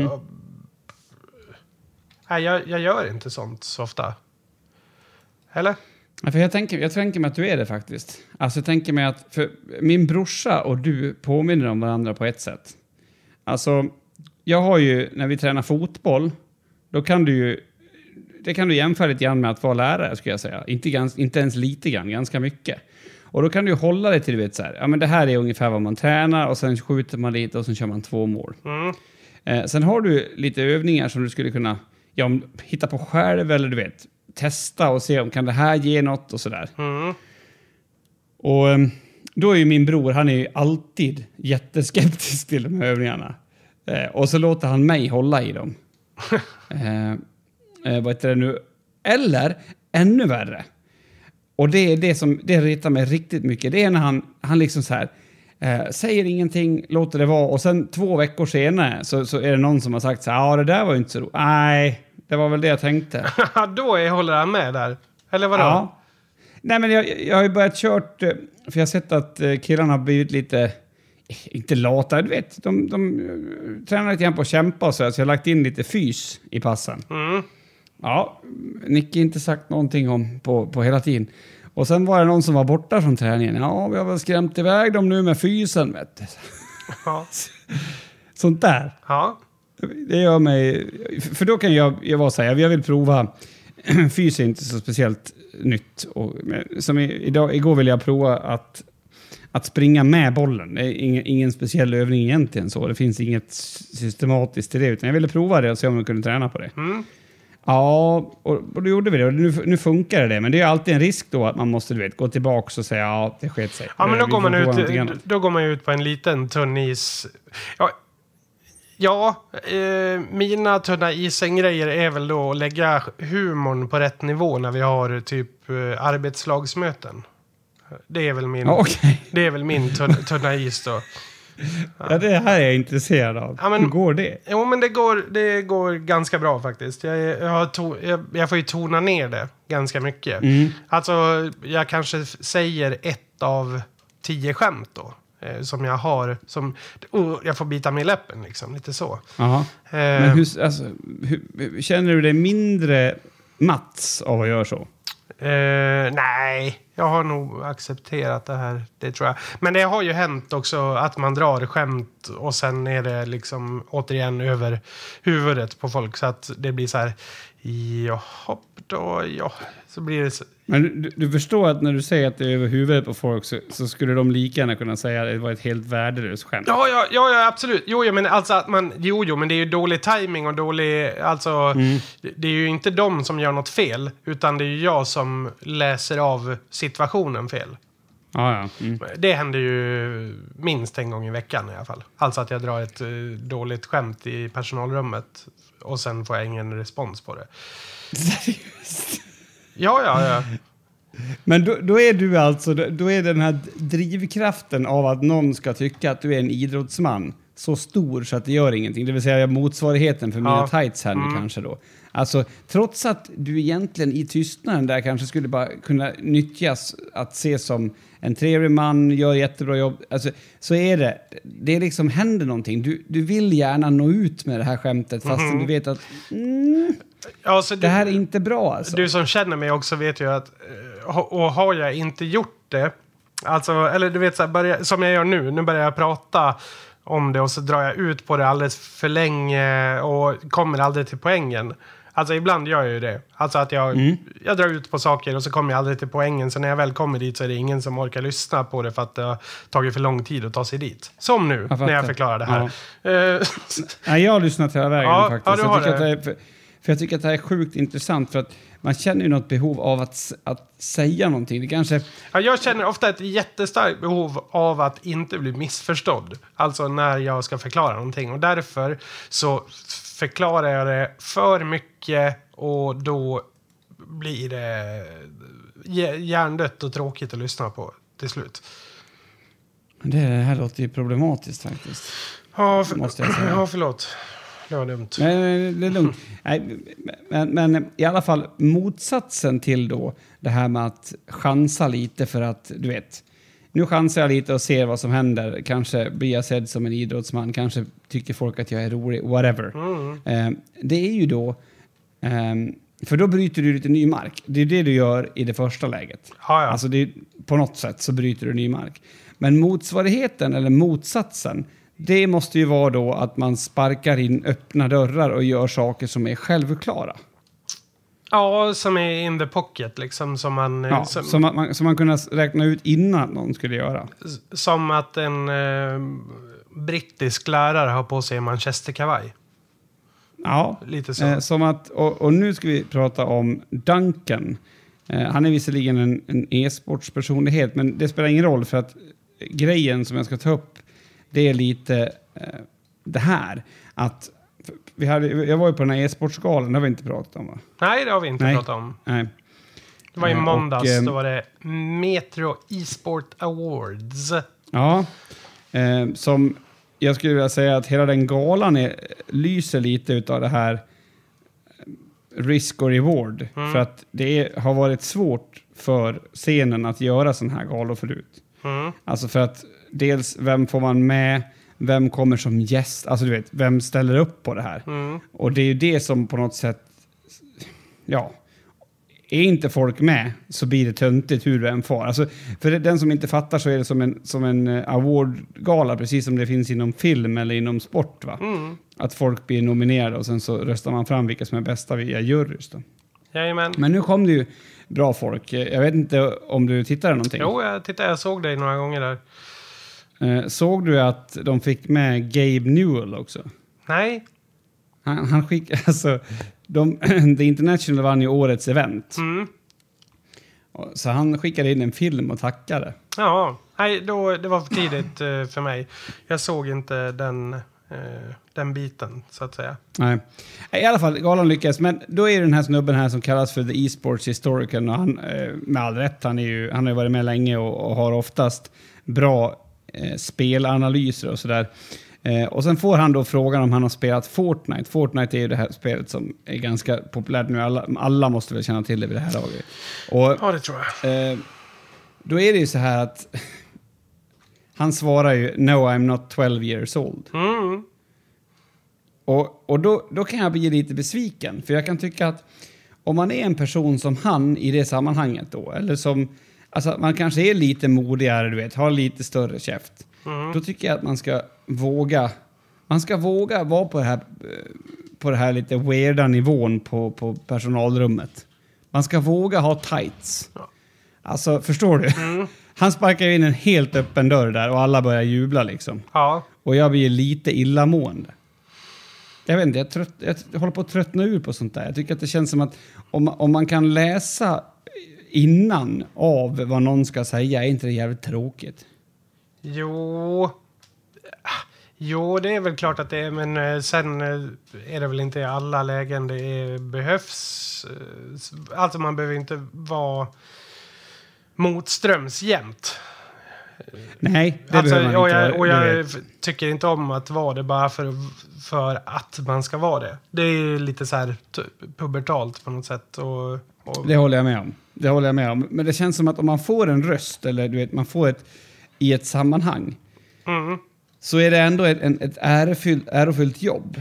gör inte sånt så ofta. Eller? Ja, för jag tänker mig att du är det faktiskt. Alltså jag tänker mig att... För min brorsa och du påminner om varandra på ett sätt. Alltså... Jag har ju, när vi tränar fotboll, då kan du jämföra lite grann med att vara lärare, skulle jag säga. Inte ens lite grann, ganska mycket. Och då kan du hålla dig till, du vet så här, ja men det här är ungefär vad man tränar, och sen skjuter man lite och sen kör man 2 mål. Sen har du lite övningar som du skulle kunna hitta på själv, eller du vet, testa och se om kan det här ge något och sådär. Och då är ju min bror, han är ju alltid jätteskeptisk till de här övningarna. Och så låter han mig hålla i dem. Vad heter det nu? Eller, ännu värre. Och det är det som det retar mig riktigt mycket. Det är när han liksom så här... säger ingenting, låter det vara. Och sen 2 veckor senare så är det någon som har sagt så här, ja det där var ju inte så roligt. Nej, Det var väl det jag tänkte. Då håller han med där. Eller vadå? Ja. Nej, men jag har ju börjat kört... För jag har sett att killarna har blivit lite... Inte lata, du vet. De tränar lite grann på att kämpa och så jag har lagt in lite fys i passen. Mm. Ja, Nicky inte sagt någonting om på hela tiden. Och sen var det någon som var borta från träningen. Ja, vi har väl skrämt iväg dem nu med fysen, vet du. Ja. Sånt där. Ja. Det gör mig... För då kan jag vara så här, jag vill prova... Fys är inte så speciellt nytt. Som igår ville jag prova att springa med bollen. Det är ingen speciell övning egentligen så. Det finns inget systematiskt i det. Utan jag ville prova det och se om jag kunde träna på det. Mm. Ja, och då gjorde vi det. Och nu funkar det. Men det är alltid en risk då att man måste gå tillbaka och säga ja, det sket sig. Ja, men då går man ut på en liten tunn is. Mina tunna isen-grejer är väl då att lägga humorn på rätt nivå när vi har typ arbetslagsmöten. Det är väl min tunna is då. Ja, det här är jag intresserad av. Ja, men, hur går det? Jo, men det går ganska bra faktiskt. Jag får ju tona ner det ganska mycket. Mm. Alltså, jag kanske säger 1 av 10 skämt då. Som jag har. Jag får bita mig i läppen liksom. Lite så. Men hur känner du dig mindre Mats av att göra så? Nej, jag har nog accepterat det här. Det tror jag. Men det har ju hänt också att man drar skämt och sen är det liksom återigen över huvudet på folk. Så att det blir så här, så blir det så. Men du förstår att när du säger att det är över huvudet på folk så skulle de lika gärna kunna säga att det var ett helt värdelöst skämt. Ja, absolut. Jo, men alltså att men det är ju dålig timing och dålig, alltså det är ju inte de som gör något fel utan det är ju jag som läser av situationen fel. Ja. Mm. Det händer ju minst en gång i veckan i alla fall. Alltså att jag drar ett dåligt skämt i personalrummet och sen får jag ingen respons på det. Seriöst? Ja. Men då är du alltså, då är den här drivkraften av att någon ska tycka att du är en idrottsman så stor så att det gör ingenting. Det vill säga motsvarigheten för mina tights här nu kanske då. Alltså, trots att du egentligen i tystnaden där kanske skulle bara kunna nyttjas att se som en trevlig man, gör jättebra jobb. Alltså, så är det liksom händer någonting. Du vill gärna nå ut med det här skämtet fast du vet att det här är inte bra alltså. Du som känner mig också vet ju att och har jag inte gjort det alltså, eller du vet så här, som jag gör nu börjar jag prata om det och så drar jag ut på det alldeles för länge och kommer aldrig till poängen. Alltså ibland gör jag ju det. Alltså att jag drar ut på saker och så kommer jag aldrig till poängen. Så när jag väl kommer dit så är det ingen som orkar lyssna på det för att det har tagit för lång tid att ta sig dit. Som nu, när jag förklarar det här. Ja. Jag har lyssnat hela vägen faktiskt. Ja, jag tycker att det här är sjukt intressant för att man känner ju något behov av att säga någonting. Det kanske... Ja, jag känner ofta ett jättestarkt behov av att inte bli missförstådd. Alltså när jag ska förklara någonting. Och därför så förklarar jag det för mycket och då blir det hjärndött och tråkigt att lyssna på till slut. Det här låter ju problematiskt faktiskt. Ja, förlåt. Det var dumt. Men det är lugnt. Men i alla fall motsatsen till då det här med att chansa lite för att, du vet, nu chansar jag lite och ser vad som händer. Kanske blir jag sedd som en idrottsman. Kanske tycker folk att jag är rolig. Whatever. Det är ju då... för då bryter du lite ny mark. Det är det du gör i det första läget. Ja. Alltså på något sätt så bryter du ny mark. Men motsvarigheten eller motsatsen, det måste ju vara då att man sparkar in öppna dörrar och gör saker som är självklara. Ja, som är in the pocket liksom. Som man kunde räkna ut innan någon skulle göra. Som att en brittisk lärare har på sig en manchesterkavaj. Ja, lite så. Som att, och nu ska vi prata om Duncan. Han är visserligen en e-sportspersonlighet, men det spelar ingen roll för att grejen som jag ska ta upp, det är lite det här. Att jag var ju på den här e-sportsgalan, det har vi inte pratat om, va? Nej, det har vi inte pratat om. Nej. Det var i måndags, då var det Metro e-sport Awards. Ja, som jag skulle vilja säga att hela den galan lyser lite utav det här risk och reward. För att har varit svårt för scenen att göra sån här galor förut. Alltså för att dels, vem får man med? Vem kommer som gäst? Alltså du vet, vem ställer upp på det här? Och det är ju det som på något sätt, ja, är inte folk med så blir det töntigt hur du än får. Alltså, för den som inte fattar så är det som en awardgala, precis som det finns inom film eller inom sport, va? Att folk blir nominerade och sen så röstar man fram vilka som är bästa via jurys då. Jajamän. Men nu kom det ju bra folk. Jag vet inte om du tittade någonting. Jo, jag såg dig några gånger där. Såg du att de fick med Gabe Newell också? Nej. Han skickade, alltså, The International vann ju årets event. Så han skickade in en film och tackade. Ja, nej, det var för tidigt för mig. Jag såg inte den biten, så att säga. Nej. I alla fall, galan lyckas. Men då är det den här snubben här som kallas för The Esports Historican. Och han, med all rätt, han har ju varit med länge och har oftast bra spelanalyser och sådär. Och sen får han då frågan om han har spelat Fortnite. Fortnite är ju det här spelet som är ganska populärt nu. Alla måste väl känna till det vid det här laget. Och, ja, det tror jag. Då är det ju så här att han svarar ju "No, I'm not 12 years old". Och då kan jag bli lite besviken. För jag kan tycka att om man är en person som han i det sammanhanget då, eller som, alltså man kanske är lite modigare, du vet, har lite större käft. Då tycker jag att man ska våga vara på det här lite weirda nivån på personalrummet. Man ska våga ha tights. Alltså, förstår du? Han sparkar in en helt öppen dörr där och alla börjar jubla liksom. Ja. Och jag blir lite illamående. Jag vet inte, jag håller på att tröttna ur på sånt där. Jag tycker att det känns som att om man kan läsa innan av vad någon ska säga, är inte det jävligt tråkigt? Jo, det är väl klart att det är, men sen är det väl inte i alla lägen det behövs. Alltså man behöver inte vara motströms jämt. Nej, det alltså, behöver man inte. Och jag tycker inte om att vara det bara för att man ska vara det. Det är lite så här pubertalt på något sätt. Och... Det håller jag med om. Men det känns som att om man får en röst, eller du vet, man får i ett sammanhang, så är det ändå ett ärofyllt jobb.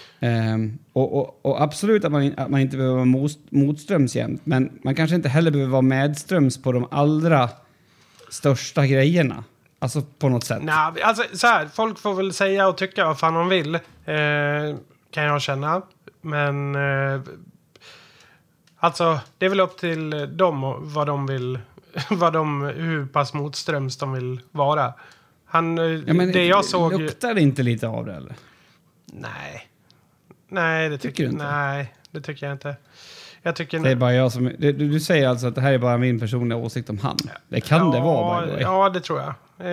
Och absolut att man inte behöver vara motströms jämt, men man kanske inte heller behöver vara medströms på de allra största grejerna. Alltså på något sätt. Nej, alltså så här, folk får väl säga och tycka vad fan de vill. Kan jag känna. Men alltså det är väl upp till dem och vad de vill, hur pass motströms de vill vara. Det jag såg... Luktar det inte lite av det, eller? Nej, det tycker du inte? Nej, det tycker jag inte. Jag tycker det är bara jag som... Du säger alltså att det här är bara min personliga åsikt om han. Det kan det vara, by the way. Ja, det tror jag.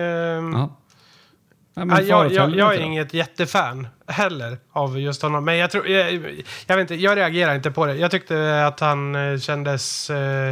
Jag är inget jättefan heller av just honom. Men jag vet inte, jag reagerar inte på det. Jag tyckte att han kändes...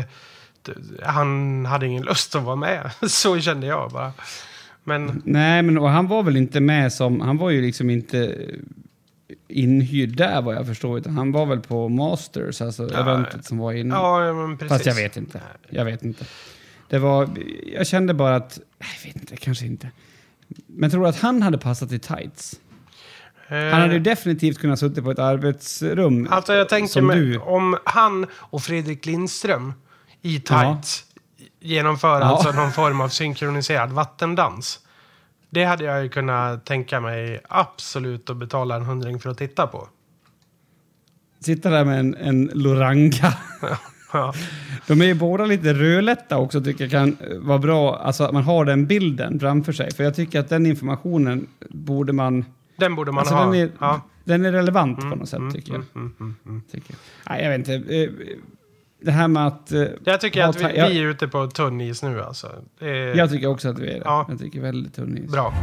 han hade ingen lust att vara med. Så kände jag bara. Men... Nej, men och han var väl inte med som... Han var ju liksom inte inhyrd där, vad jag förstår. Utan han var väl på Masters, alltså eventet som var inne. Ja, men precis. Fast jag vet inte. Det var... Jag kände bara att... Jag vet inte, kanske inte. Men tror du att han hade passat i tights? Han hade ju definitivt kunnat sitta på ett arbetsrum. Alltså jag tänker mig, om han och Fredrik Lindström i tights genomför alltså någon form av synkroniserad vattendans. Det hade jag ju kunnat tänka mig absolut att betala 100 för att titta på. Sitta där med en Loranga. Ja. De är ju båda lite rödlätta också, tycker jag kan vara bra. Alltså att man har den bilden framför sig. För jag tycker att den informationen borde man... Den borde man alltså ha. Den är relevant på något sätt, tycker jag. Nej, jag vet inte. Det här med att... Jag tycker att vi är ute på tunn is nu, alltså. Jag tycker också att vi är det. Ja. Jag tycker väldigt tunn is. Bra.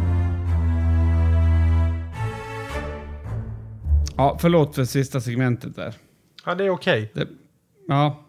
Ja, förlåt för sista segmentet där. Ja, det är okej.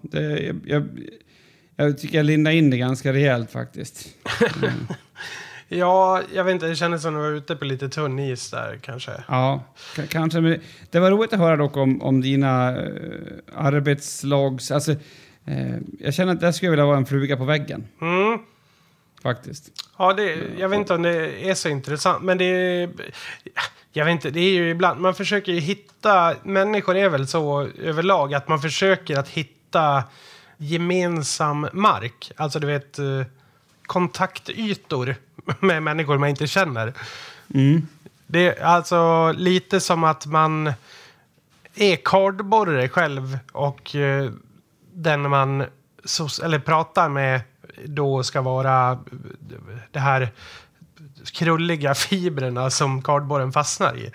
Jag tycker jag lindar in det ganska rejält faktiskt. Ja, jag vet inte. Det kändes som att du var ute på lite tunn is där kanske. Ja, kanske. Men det var roligt att höra dock om dina arbetslags... Alltså, jag känner att det skulle vilja vara en fluga på väggen. Mm. Faktiskt. Ja, jag vet inte om det är så intressant. Men jag vet inte, det är ju ibland... Man försöker ju hitta... Människor är väl så överlag att man försöker att hitta gemensam mark. Alltså du vet... kontaktytor med människor man inte känner. Mm. Det är alltså lite som att man är kardborre själv och den man eller pratar med då ska vara det här krulliga fibrerna som kardborren fastnar i.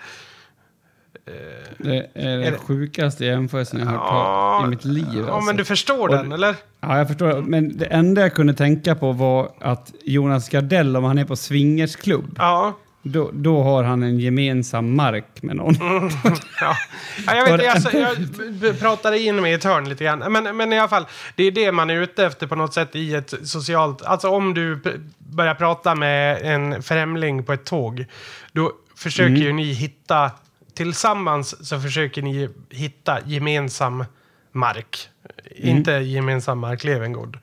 Det är det sjukaste jämförelsen jag har hört i mitt liv. Ja, alltså. men du förstår den, eller? Ja, jag förstår. Men det enda jag kunde tänka på var att Jonas Gardell, om han är på swingersklubb, Ja. Då har han en gemensam mark med någon. Ja. Ja, jag vet, jag pratade in mig i ett hörn lite grann. Men i alla fall, det är det man är ute efter på något sätt i ett socialt... Alltså om du börjar prata med en främling på ett tåg, då försöker ju ni hitta... Tillsammans så försöker ni hitta gemensam mark. Inte gemensam mark Levengård.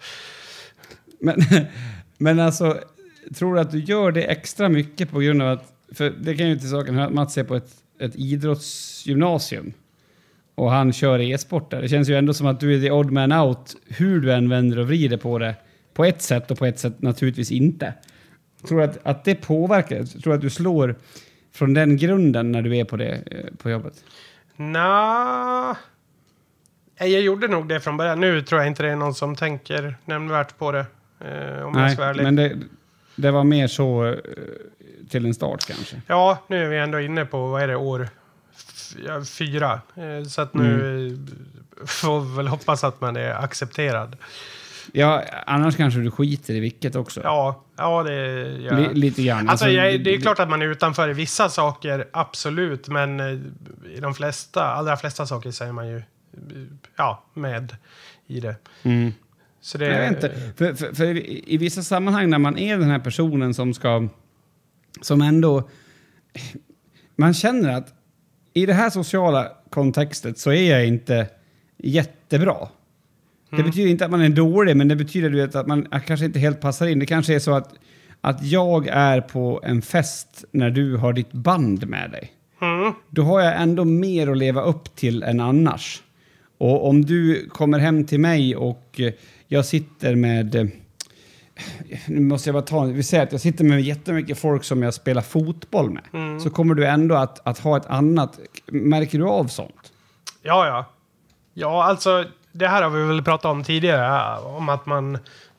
Men alltså, tror du att du gör det extra mycket på grund av att... För det kan ju inte saken att Mats är på ett idrottsgymnasium. Och han kör e-sport där. Det känns ju ändå som att du är the odd man out. Hur du än vänder och vrider på det. På ett sätt och på ett sätt naturligtvis inte. Tror du att det påverkar? Tror du att du slår... Från den grunden när du är på det på jobbet? Nej, jag gjorde nog det från början. Nu tror jag inte det är någon som tänker nämnvärt på det. Om jag ska vara ärlig. Men det var mer så till en start kanske. Ja, nu är vi ändå inne på, vad är det, år 4. Så att nu får vi väl hoppas att man är accepterad. Ja, annars kanske du skiter i vilket också. Ja, det gör lite grann. Alltså, det är klart att man är utanför i vissa saker, absolut. Men i de allra flesta saker säger man ju med i det. Mm. Så det jag vet inte. För i vissa sammanhang när man är den här personen som ändå... Man känner att i det här sociala kontextet så är jag inte jättebra. Det betyder inte att man är dålig, men det betyder att man kanske inte helt passar in. Det kanske är så att jag är på en fest när du har ditt band med dig. Då har jag ändå mer att leva upp till än annars. Och om du kommer hem till mig och jag sitter med... Nu måste jag bara vi säger att jag sitter med jättemycket folk som jag spelar fotboll med. Så kommer du ändå att ha ett annat... Märker du av sånt? Ja. Ja, alltså... Det här har vi väl pratat om tidigare, om att man...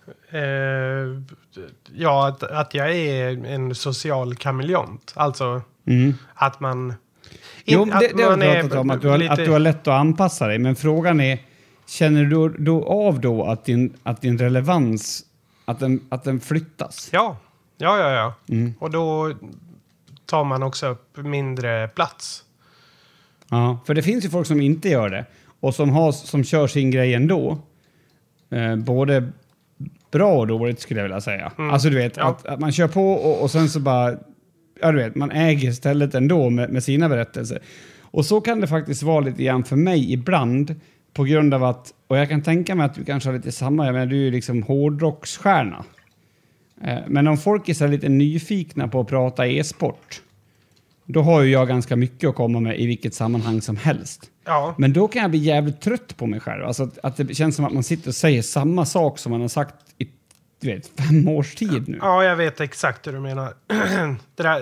att jag är en social kameleont. Alltså att man... Jo, det har vi pratat om, att du har lätt att anpassa dig. Men frågan är, känner du då av då att din relevans, att den flyttas? Ja. Och då tar man också upp mindre plats. Ja, för det finns ju folk som inte gör det. Och som kör sin grej ändå. Både bra och dåligt skulle jag vilja säga. Alltså du vet, att man kör på och sen så bara... Ja du vet, man äger stället ändå med sina berättelser. Och så kan det faktiskt vara lite grann för mig ibland. På grund av att... Och jag kan tänka mig att du kanske har lite samma... Jag menar, du är ju liksom hårdrocksstjärna. Men om folk är så lite nyfikna på att prata e-sport... Då har ju jag ganska mycket att komma med i vilket sammanhang som helst. Ja. Men då kan jag bli jävligt trött på mig själv. Alltså att det känns som att man sitter och säger samma sak som man har sagt i 5 års tid nu. Ja, jag vet exakt hur du menar. Det där,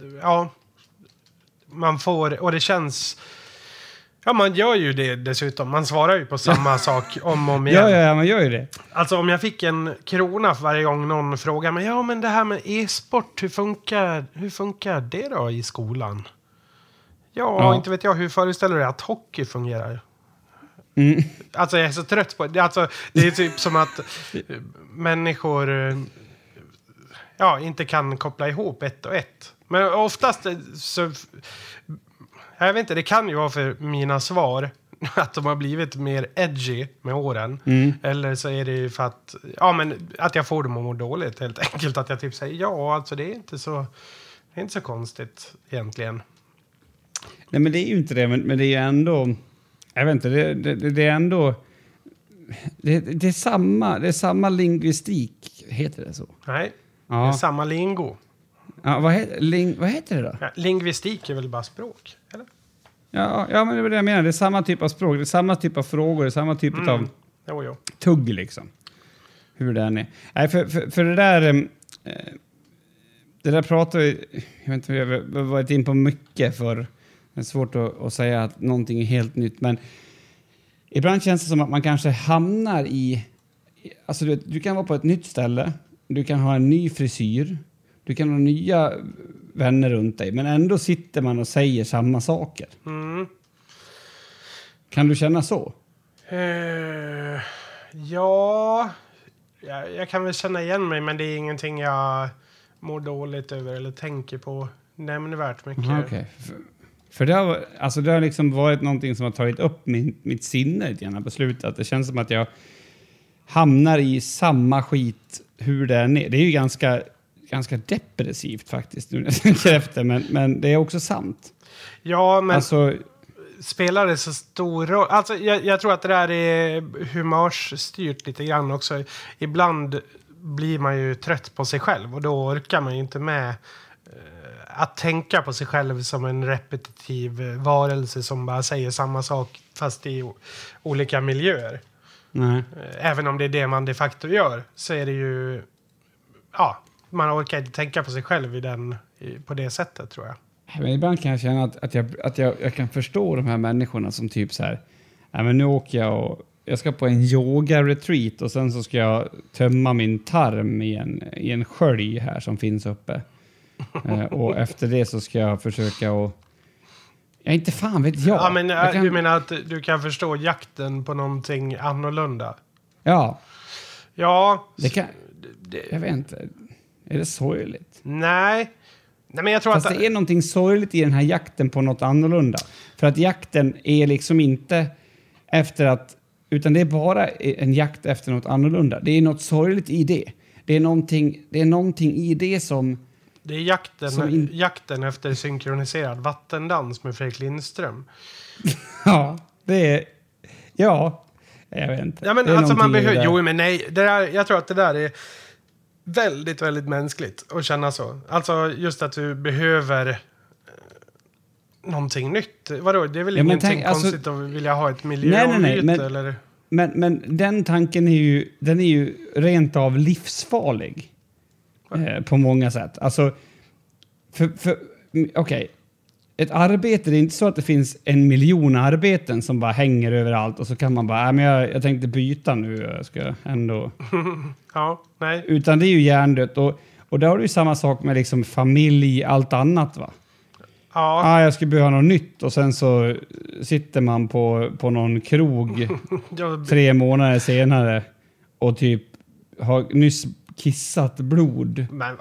man får, och det känns... Ja, man gör ju det dessutom. Man svarar ju på samma sak om och om igen. Ja, man gör ju det. Alltså om jag fick en krona för varje gång någon frågar mig, men det här med e-sport, hur funkar det då i skolan? Ja, inte vet jag, hur föreställer du dig att hockey fungerar? Alltså jag är så trött på det. Alltså, det är typ som att människor inte kan koppla ihop ett och ett. Men oftast så... Jag vet inte, det kan ju vara för mina svar att de har blivit mer edgy med åren. Eller så är det ju för att, att jag får dem att må dåligt helt enkelt. Att jag typ säger, alltså det är inte så konstigt egentligen. Nej, men det är ju inte det. Men det är ju ändå, jag vet inte, det är ändå, det är samma lingvistik, heter det så? Nej, det är samma lingo. Ja, vad heter det då? Ja, lingvistik är väl bara språk, eller? Ja, men det är det jag menar. Det är samma typ av språk, det är samma typ av frågor, det är samma typ av tugg liksom. Hur det är. Nej, för det där pratar vi, jag vet inte, vi har varit in på mycket för det är svårt att säga att någonting är helt nytt, men ibland känns det som att man kanske hamnar i, alltså du kan vara på ett nytt ställe, du kan ha en ny frisyr, du kan ha nya vänner runt dig, men ändå sitter man och säger samma saker. Kan du känna så? Ja, jag kan väl känna igen mig, men det är ingenting jag mår dåligt över eller tänker på nämnvärt mycket. Okay. För det har liksom varit någonting som har tagit upp mitt sinne lite grann, beslutat. Det känns som att jag hamnar i samma skit hur det är. Det är ju ganska depressivt faktiskt nu när jag tänker efter, men det är också sant. Ja, men alltså, spelar det så stor roll? Alltså, jag tror att det där är humörsstyrt lite grann också. Ibland blir man ju trött på sig själv och då orkar man ju inte med att tänka på sig själv som en repetitiv varelse som bara säger samma sak fast i olika miljöer. Nej. Även om det är det man de facto gör så är det ju, man orkar inte tänka på sig själv på det sättet, tror jag. Men ibland kan jag känna att jag kan förstå de här människorna som typ så här, men nu åker jag ska på en yoga-retreat och sen så ska jag tömma min tarm i en skölj här som finns uppe. Och efter det så ska jag försöka inte fan vet jag. Ja, men du menar att du kan förstå jakten på någonting annorlunda? Ja. Ja. Jag vet inte. Är det sorgligt? Nej, men jag tror fast det är någonting sorgligt i den här jakten på något annorlunda. För att jakten är liksom inte efter att, utan det är bara en jakt efter något annorlunda. Det är något sorgligt i det. Det är någonting i det som... Det är jakten efter synkroniserad vattendans med Fredrik Lindström. Ja, det är... Ja, jag vet inte. Ja, men alltså man behöver... Jo, men nej. Jag tror att det där är väldigt, väldigt mänskligt att känna så. Alltså just att du behöver någonting nytt. Vadå? Det är väl ingenting konstigt att vilja ha ett miljöombyte eller... Men den tanken är ju rent av livsfarlig. På många sätt. Alltså, okej. Ett arbete, det är inte så att det finns 1 miljon arbeten som bara hänger överallt och så kan man bara, men jag tänkte byta nu, jag ska ändå... Ja, nej. Utan det är ju hjärndött och där har du ju samma sak med liksom familj, allt annat, va? Ja. Jag ska behöva något nytt och sen så sitter man på någon krog 3 månader senare och typ har nyss kissat blod. Men,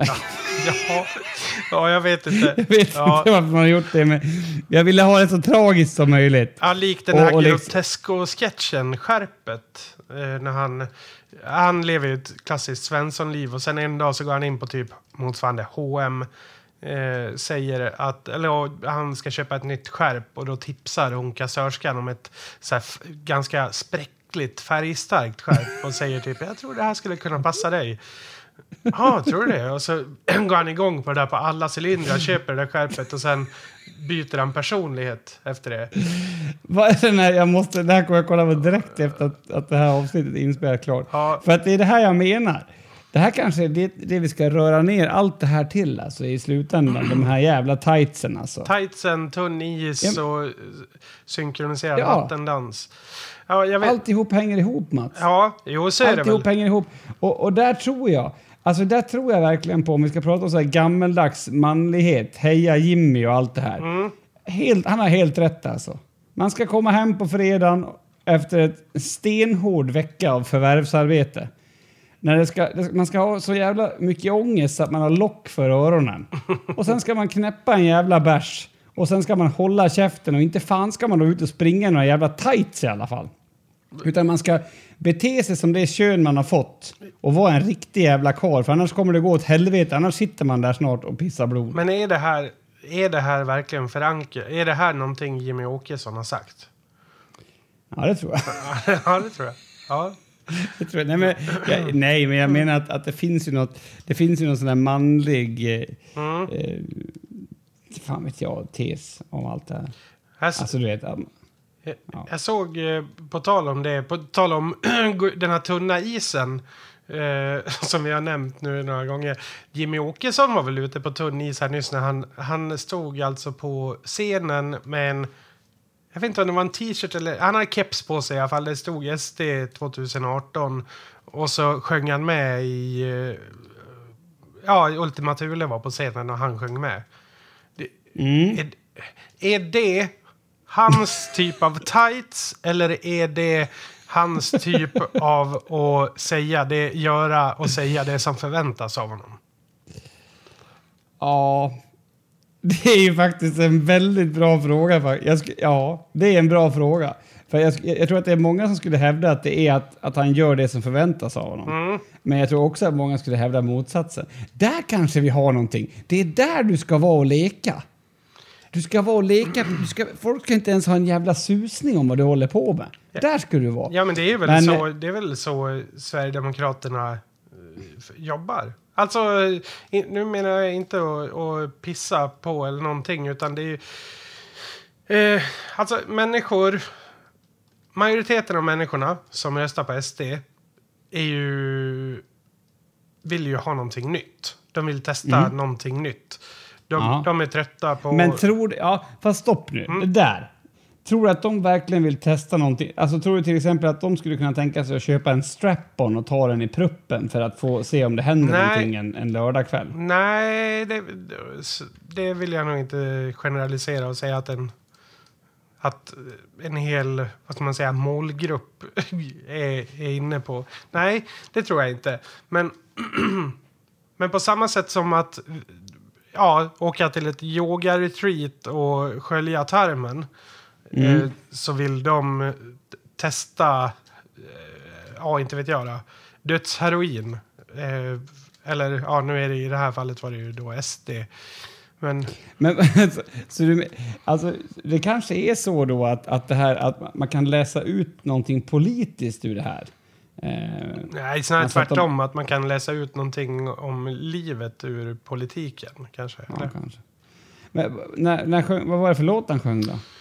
jag vet inte. Jag vet inte varför man har gjort det, men jag ville ha det så tragiskt som möjligt. Ja, likt den här Grotesco-sketchen, Skärpet. När han lever ju ett klassiskt Svensson-liv och sen en dag så går han in på typ motsvarande H&M, säger att han ska köpa ett nytt skärp och då tipsar hon kassörskan om ett så här, ganska spräckligt färgstarkt skärp och säger typ, jag tror det här skulle kunna passa dig. Ja, tror du det? Och så går han igång på det där på alla cylindrar, köper det där skärpet och sen byter han personlighet efter det. Vad är det här? Det här kommer jag kolla på direkt efter att det här avsnittet är inspelat klart. Ja. För att det är det här jag menar. Det här kanske är det vi ska röra ner allt det här till, alltså i slutändan. De här jävla tightsen, alltså. Tightsen, tunn is och synkroniserad vattendans. Ja, jag vet. Alltihop hänger ihop, Mats. Ja, jo, så är det väl. Alltihop hänger ihop. Och där tror jag verkligen på, om vi ska prata om så här gammeldags manlighet, heja Jimmy och allt det här. Han har helt rätt, alltså. Man ska komma hem på fredagen efter ett stenhård vecka av förvärvsarbete. När man ska ha så jävla mycket ångest att man har lock för öronen. Och sen ska man knäppa en jävla bärs Och sen ska man hålla käften och inte fan ska man då ut och springa i några jävla tights i alla fall. Utan man ska bete sig som det kön man har fått och vara en riktig jävla karl, för annars kommer det gå åt helvete, annars sitter man där snart och pissar blod. Men är det här verkligen förankrat? Är det här någonting Jimmy Åkesson har sagt? Ja, det tror jag. Ja, det tror jag. Ja. Det tror jag. Nej, men jag menar att det finns ju något sån där manlig fan vet jag, tes om allt det här. Alltså du vet. Jag såg, på tal om den här tunna isen som vi har nämnt nu några gånger. Jimmy Åkesson var väl ute på tunn is här nyss när han stod alltså på scenen med en, jag vet inte om det var en t-shirt eller, han hade keps på sig i alla fall, det stod SD 2018 och så sjöng han med i Ultima Thule var på scenen och han sjöng med. Är det hans typ av tights eller är det hans typ av att göra och säga det som förväntas av honom? Ja, det är ju faktiskt en väldigt bra fråga. Det är en bra fråga. För jag tror att det är många som skulle hävda att det är att han gör det som förväntas av honom. Men jag tror också att många skulle hävda motsatsen. Där kanske vi har någonting. Det är där du ska vara och leka. Du ska vara och leka. Folk ska inte ens ha en jävla susning om vad du håller på med. Där ska du vara. Ja, men det är väl så Sverigedemokraterna jobbar. Alltså, nu menar jag inte att pissa på eller någonting, utan det är ju... alltså, majoriteten av människorna som röstar på SD vill ju ha någonting nytt. De vill testa någonting nytt. De är trötta på... Men fast stopp nu. Det där. Tror du att de verkligen vill testa någonting? Alltså tror du till exempel att de skulle kunna tänka sig att köpa en strap-on och ta den i pruppen för att få se om det händer någonting en lördagkväll? Nej, det vill jag nog inte generalisera och säga att en hel, vad ska man säga, målgrupp är inne på. Nej, det tror jag inte. Men på samma sätt som att åka till ett yoga-retreat och skölja tarmen så vill de testa inte vet jag då, dödsheroin. Eller nu är det i det här fallet var det ju då SD. Men så alltså, det kanske är så då att det här att man kan läsa ut någonting politiskt ur det här. Nej, snarare tvärtom att man kan läsa ut någonting om livet ur politiken kanske. Ja, kanske. Men vad var det för låt han sjöng då?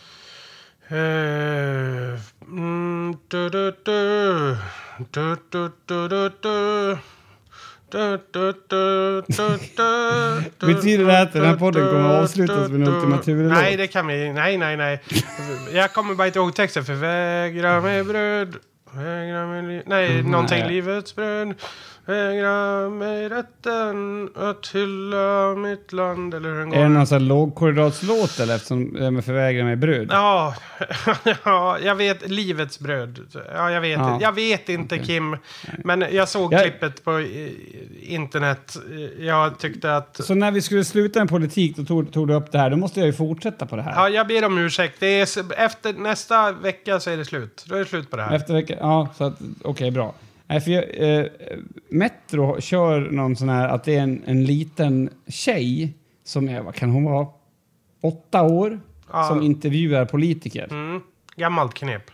Betyder det att den här podden kommer att avslutas med en Ultima Thule-låt? Nej, det kan vi. Nej. Jag kommer bara inte ihåg texten. Förvägra mig bröd. Vägra mig någonting livets bröd. Vägra mig rätten att hylla mitt land. Eller hur den går. Är det någon sån här lågkorridorslåt eller eftersom det med förvägra mig bröd? Ja, jag vet. Livets bröd. Ja, jag vet inte. Jag vet inte, okay. Kim. Men jag såg klippet på internet. Jag tyckte att... Så när vi skulle sluta med politik då tog du upp det här. Då måste jag ju fortsätta på det här. Ja, jag ber om ursäkt. Det är efter nästa vecka så är det slut. Då är det slut på det här. Efter vecka, ja. Så att, okej, bra. Nej, för Metro kör någon sån här att det är en liten tjej som är, vad kan hon vara? 8 år som intervjuar politiker. Gammalt knep.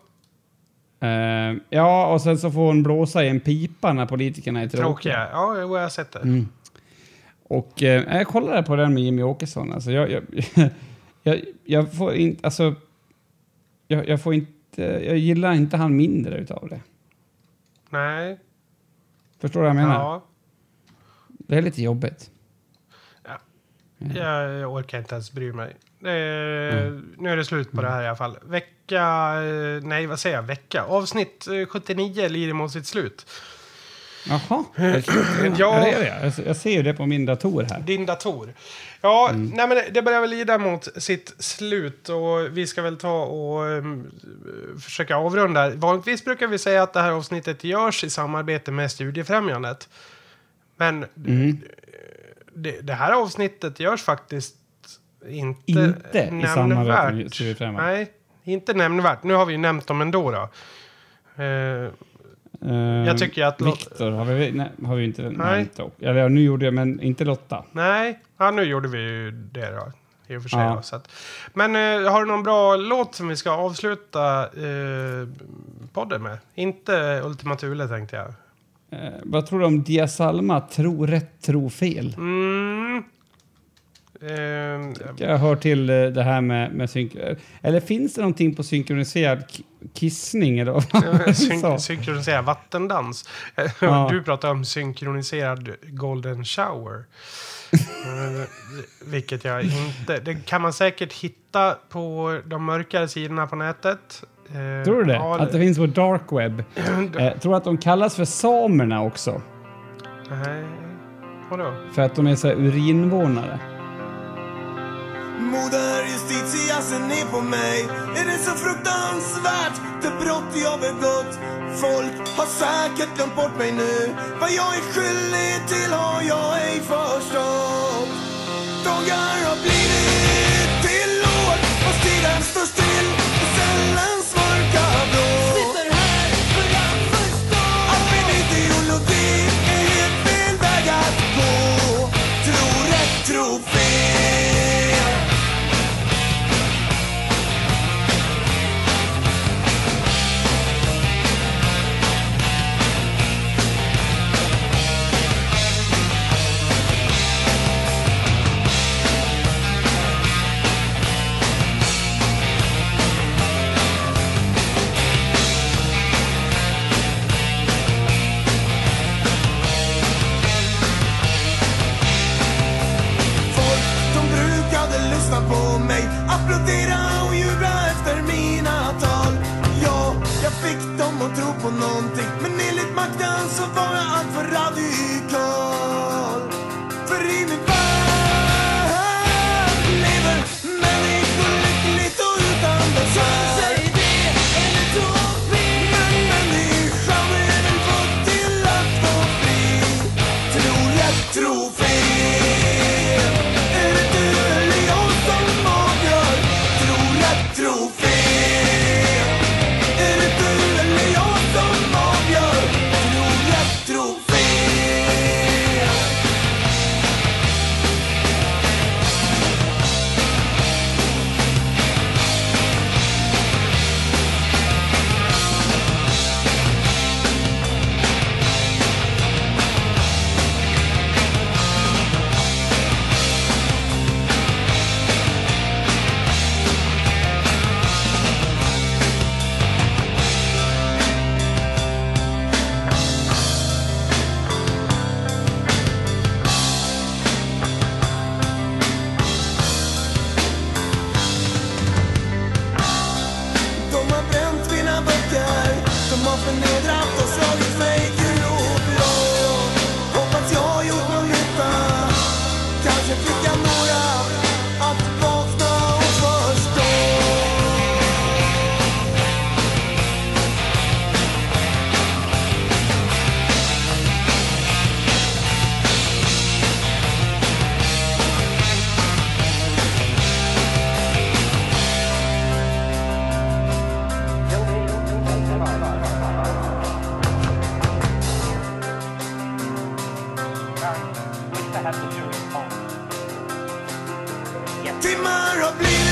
Ja, och sen så får hon blåsa i en pipa när politikerna är tråkiga. Ja, jag har sett det. Och jag kollade på den med Jimmy Åkesson. Alltså jag får inte, alltså jag får inte, jag gillar inte han mindre utav det. Nej. Förstår du vad jag menar? Ja. Det är lite jobbigt. Ja. Jag orkar inte ens bry mig. Nu är det slut på det här i alla fall. Avsnitt 79 lider mot sitt slut. Jaha. Jag ser ju det på min dator här. Din dator. Ja, nej, men det börjar väl lida mot sitt slut och vi ska väl ta och försöka avrunda. Vanligtvis brukar vi säga att det här avsnittet görs i samarbete med Studiefrämjandet. Men det här avsnittet görs faktiskt inte i samarbete med Siri Främman. Nej, inte nämnvärt. Nu har vi ju nämnt dem ändå då. Jag tycker att... Viktor har vi inte nämnt dock. Eller nu gjorde jag, men inte Lotta. Nej, nu gjorde vi ju det då. I och för sig. Ja. Så att, men har du någon bra låt som vi ska avsluta podden med? Inte Ultima Thule tänkte jag. Vad tror du om Dia Salma? Tro rätt, tro fel. Jag hör till det här med eller finns det någonting på synkroniserad kissning? Eller synkroniserad vattendans. Du pratar om synkroniserad golden shower. Vilket jag inte... Det kan man säkert hitta på de mörkare sidorna på nätet. Tror du det? Ja, att det finns på dark web. Tror du att de kallas för samerna också? Nej. Vadå? För att de är så här urinvånare. Moder justitia ser ner på mig. Är det så fruktansvärt det brott jag begått? Folk har säkert glömt bort mig nu. Vad jag är skyldig till har jag ej förstått. Dagar har blivit till år, fast tiden står still i cellens mörka blå. Sitter här för att förstå att min ideologi är helt fel väg att gå. Tro rätt, tro fel. På mig, applådera och jubla efter mina tal. Ja, jag fick dem att tro på någonting, men enligt makten så var jag allt för radikal. För i min värld lever människor lyckligt och utan besvär. Säg det, eller tro fel. Men människan är väl fått till att gå fri. Tro rätt, tro fel. Tro fel. Är det du eller jag som avgör? Tro rätt, tro fel. Förnedrat och slagit mig gul och blå. Hoppas jag har gjort någon nytta. Kanske fick jag några att vakna och förstå. Timmar har blivit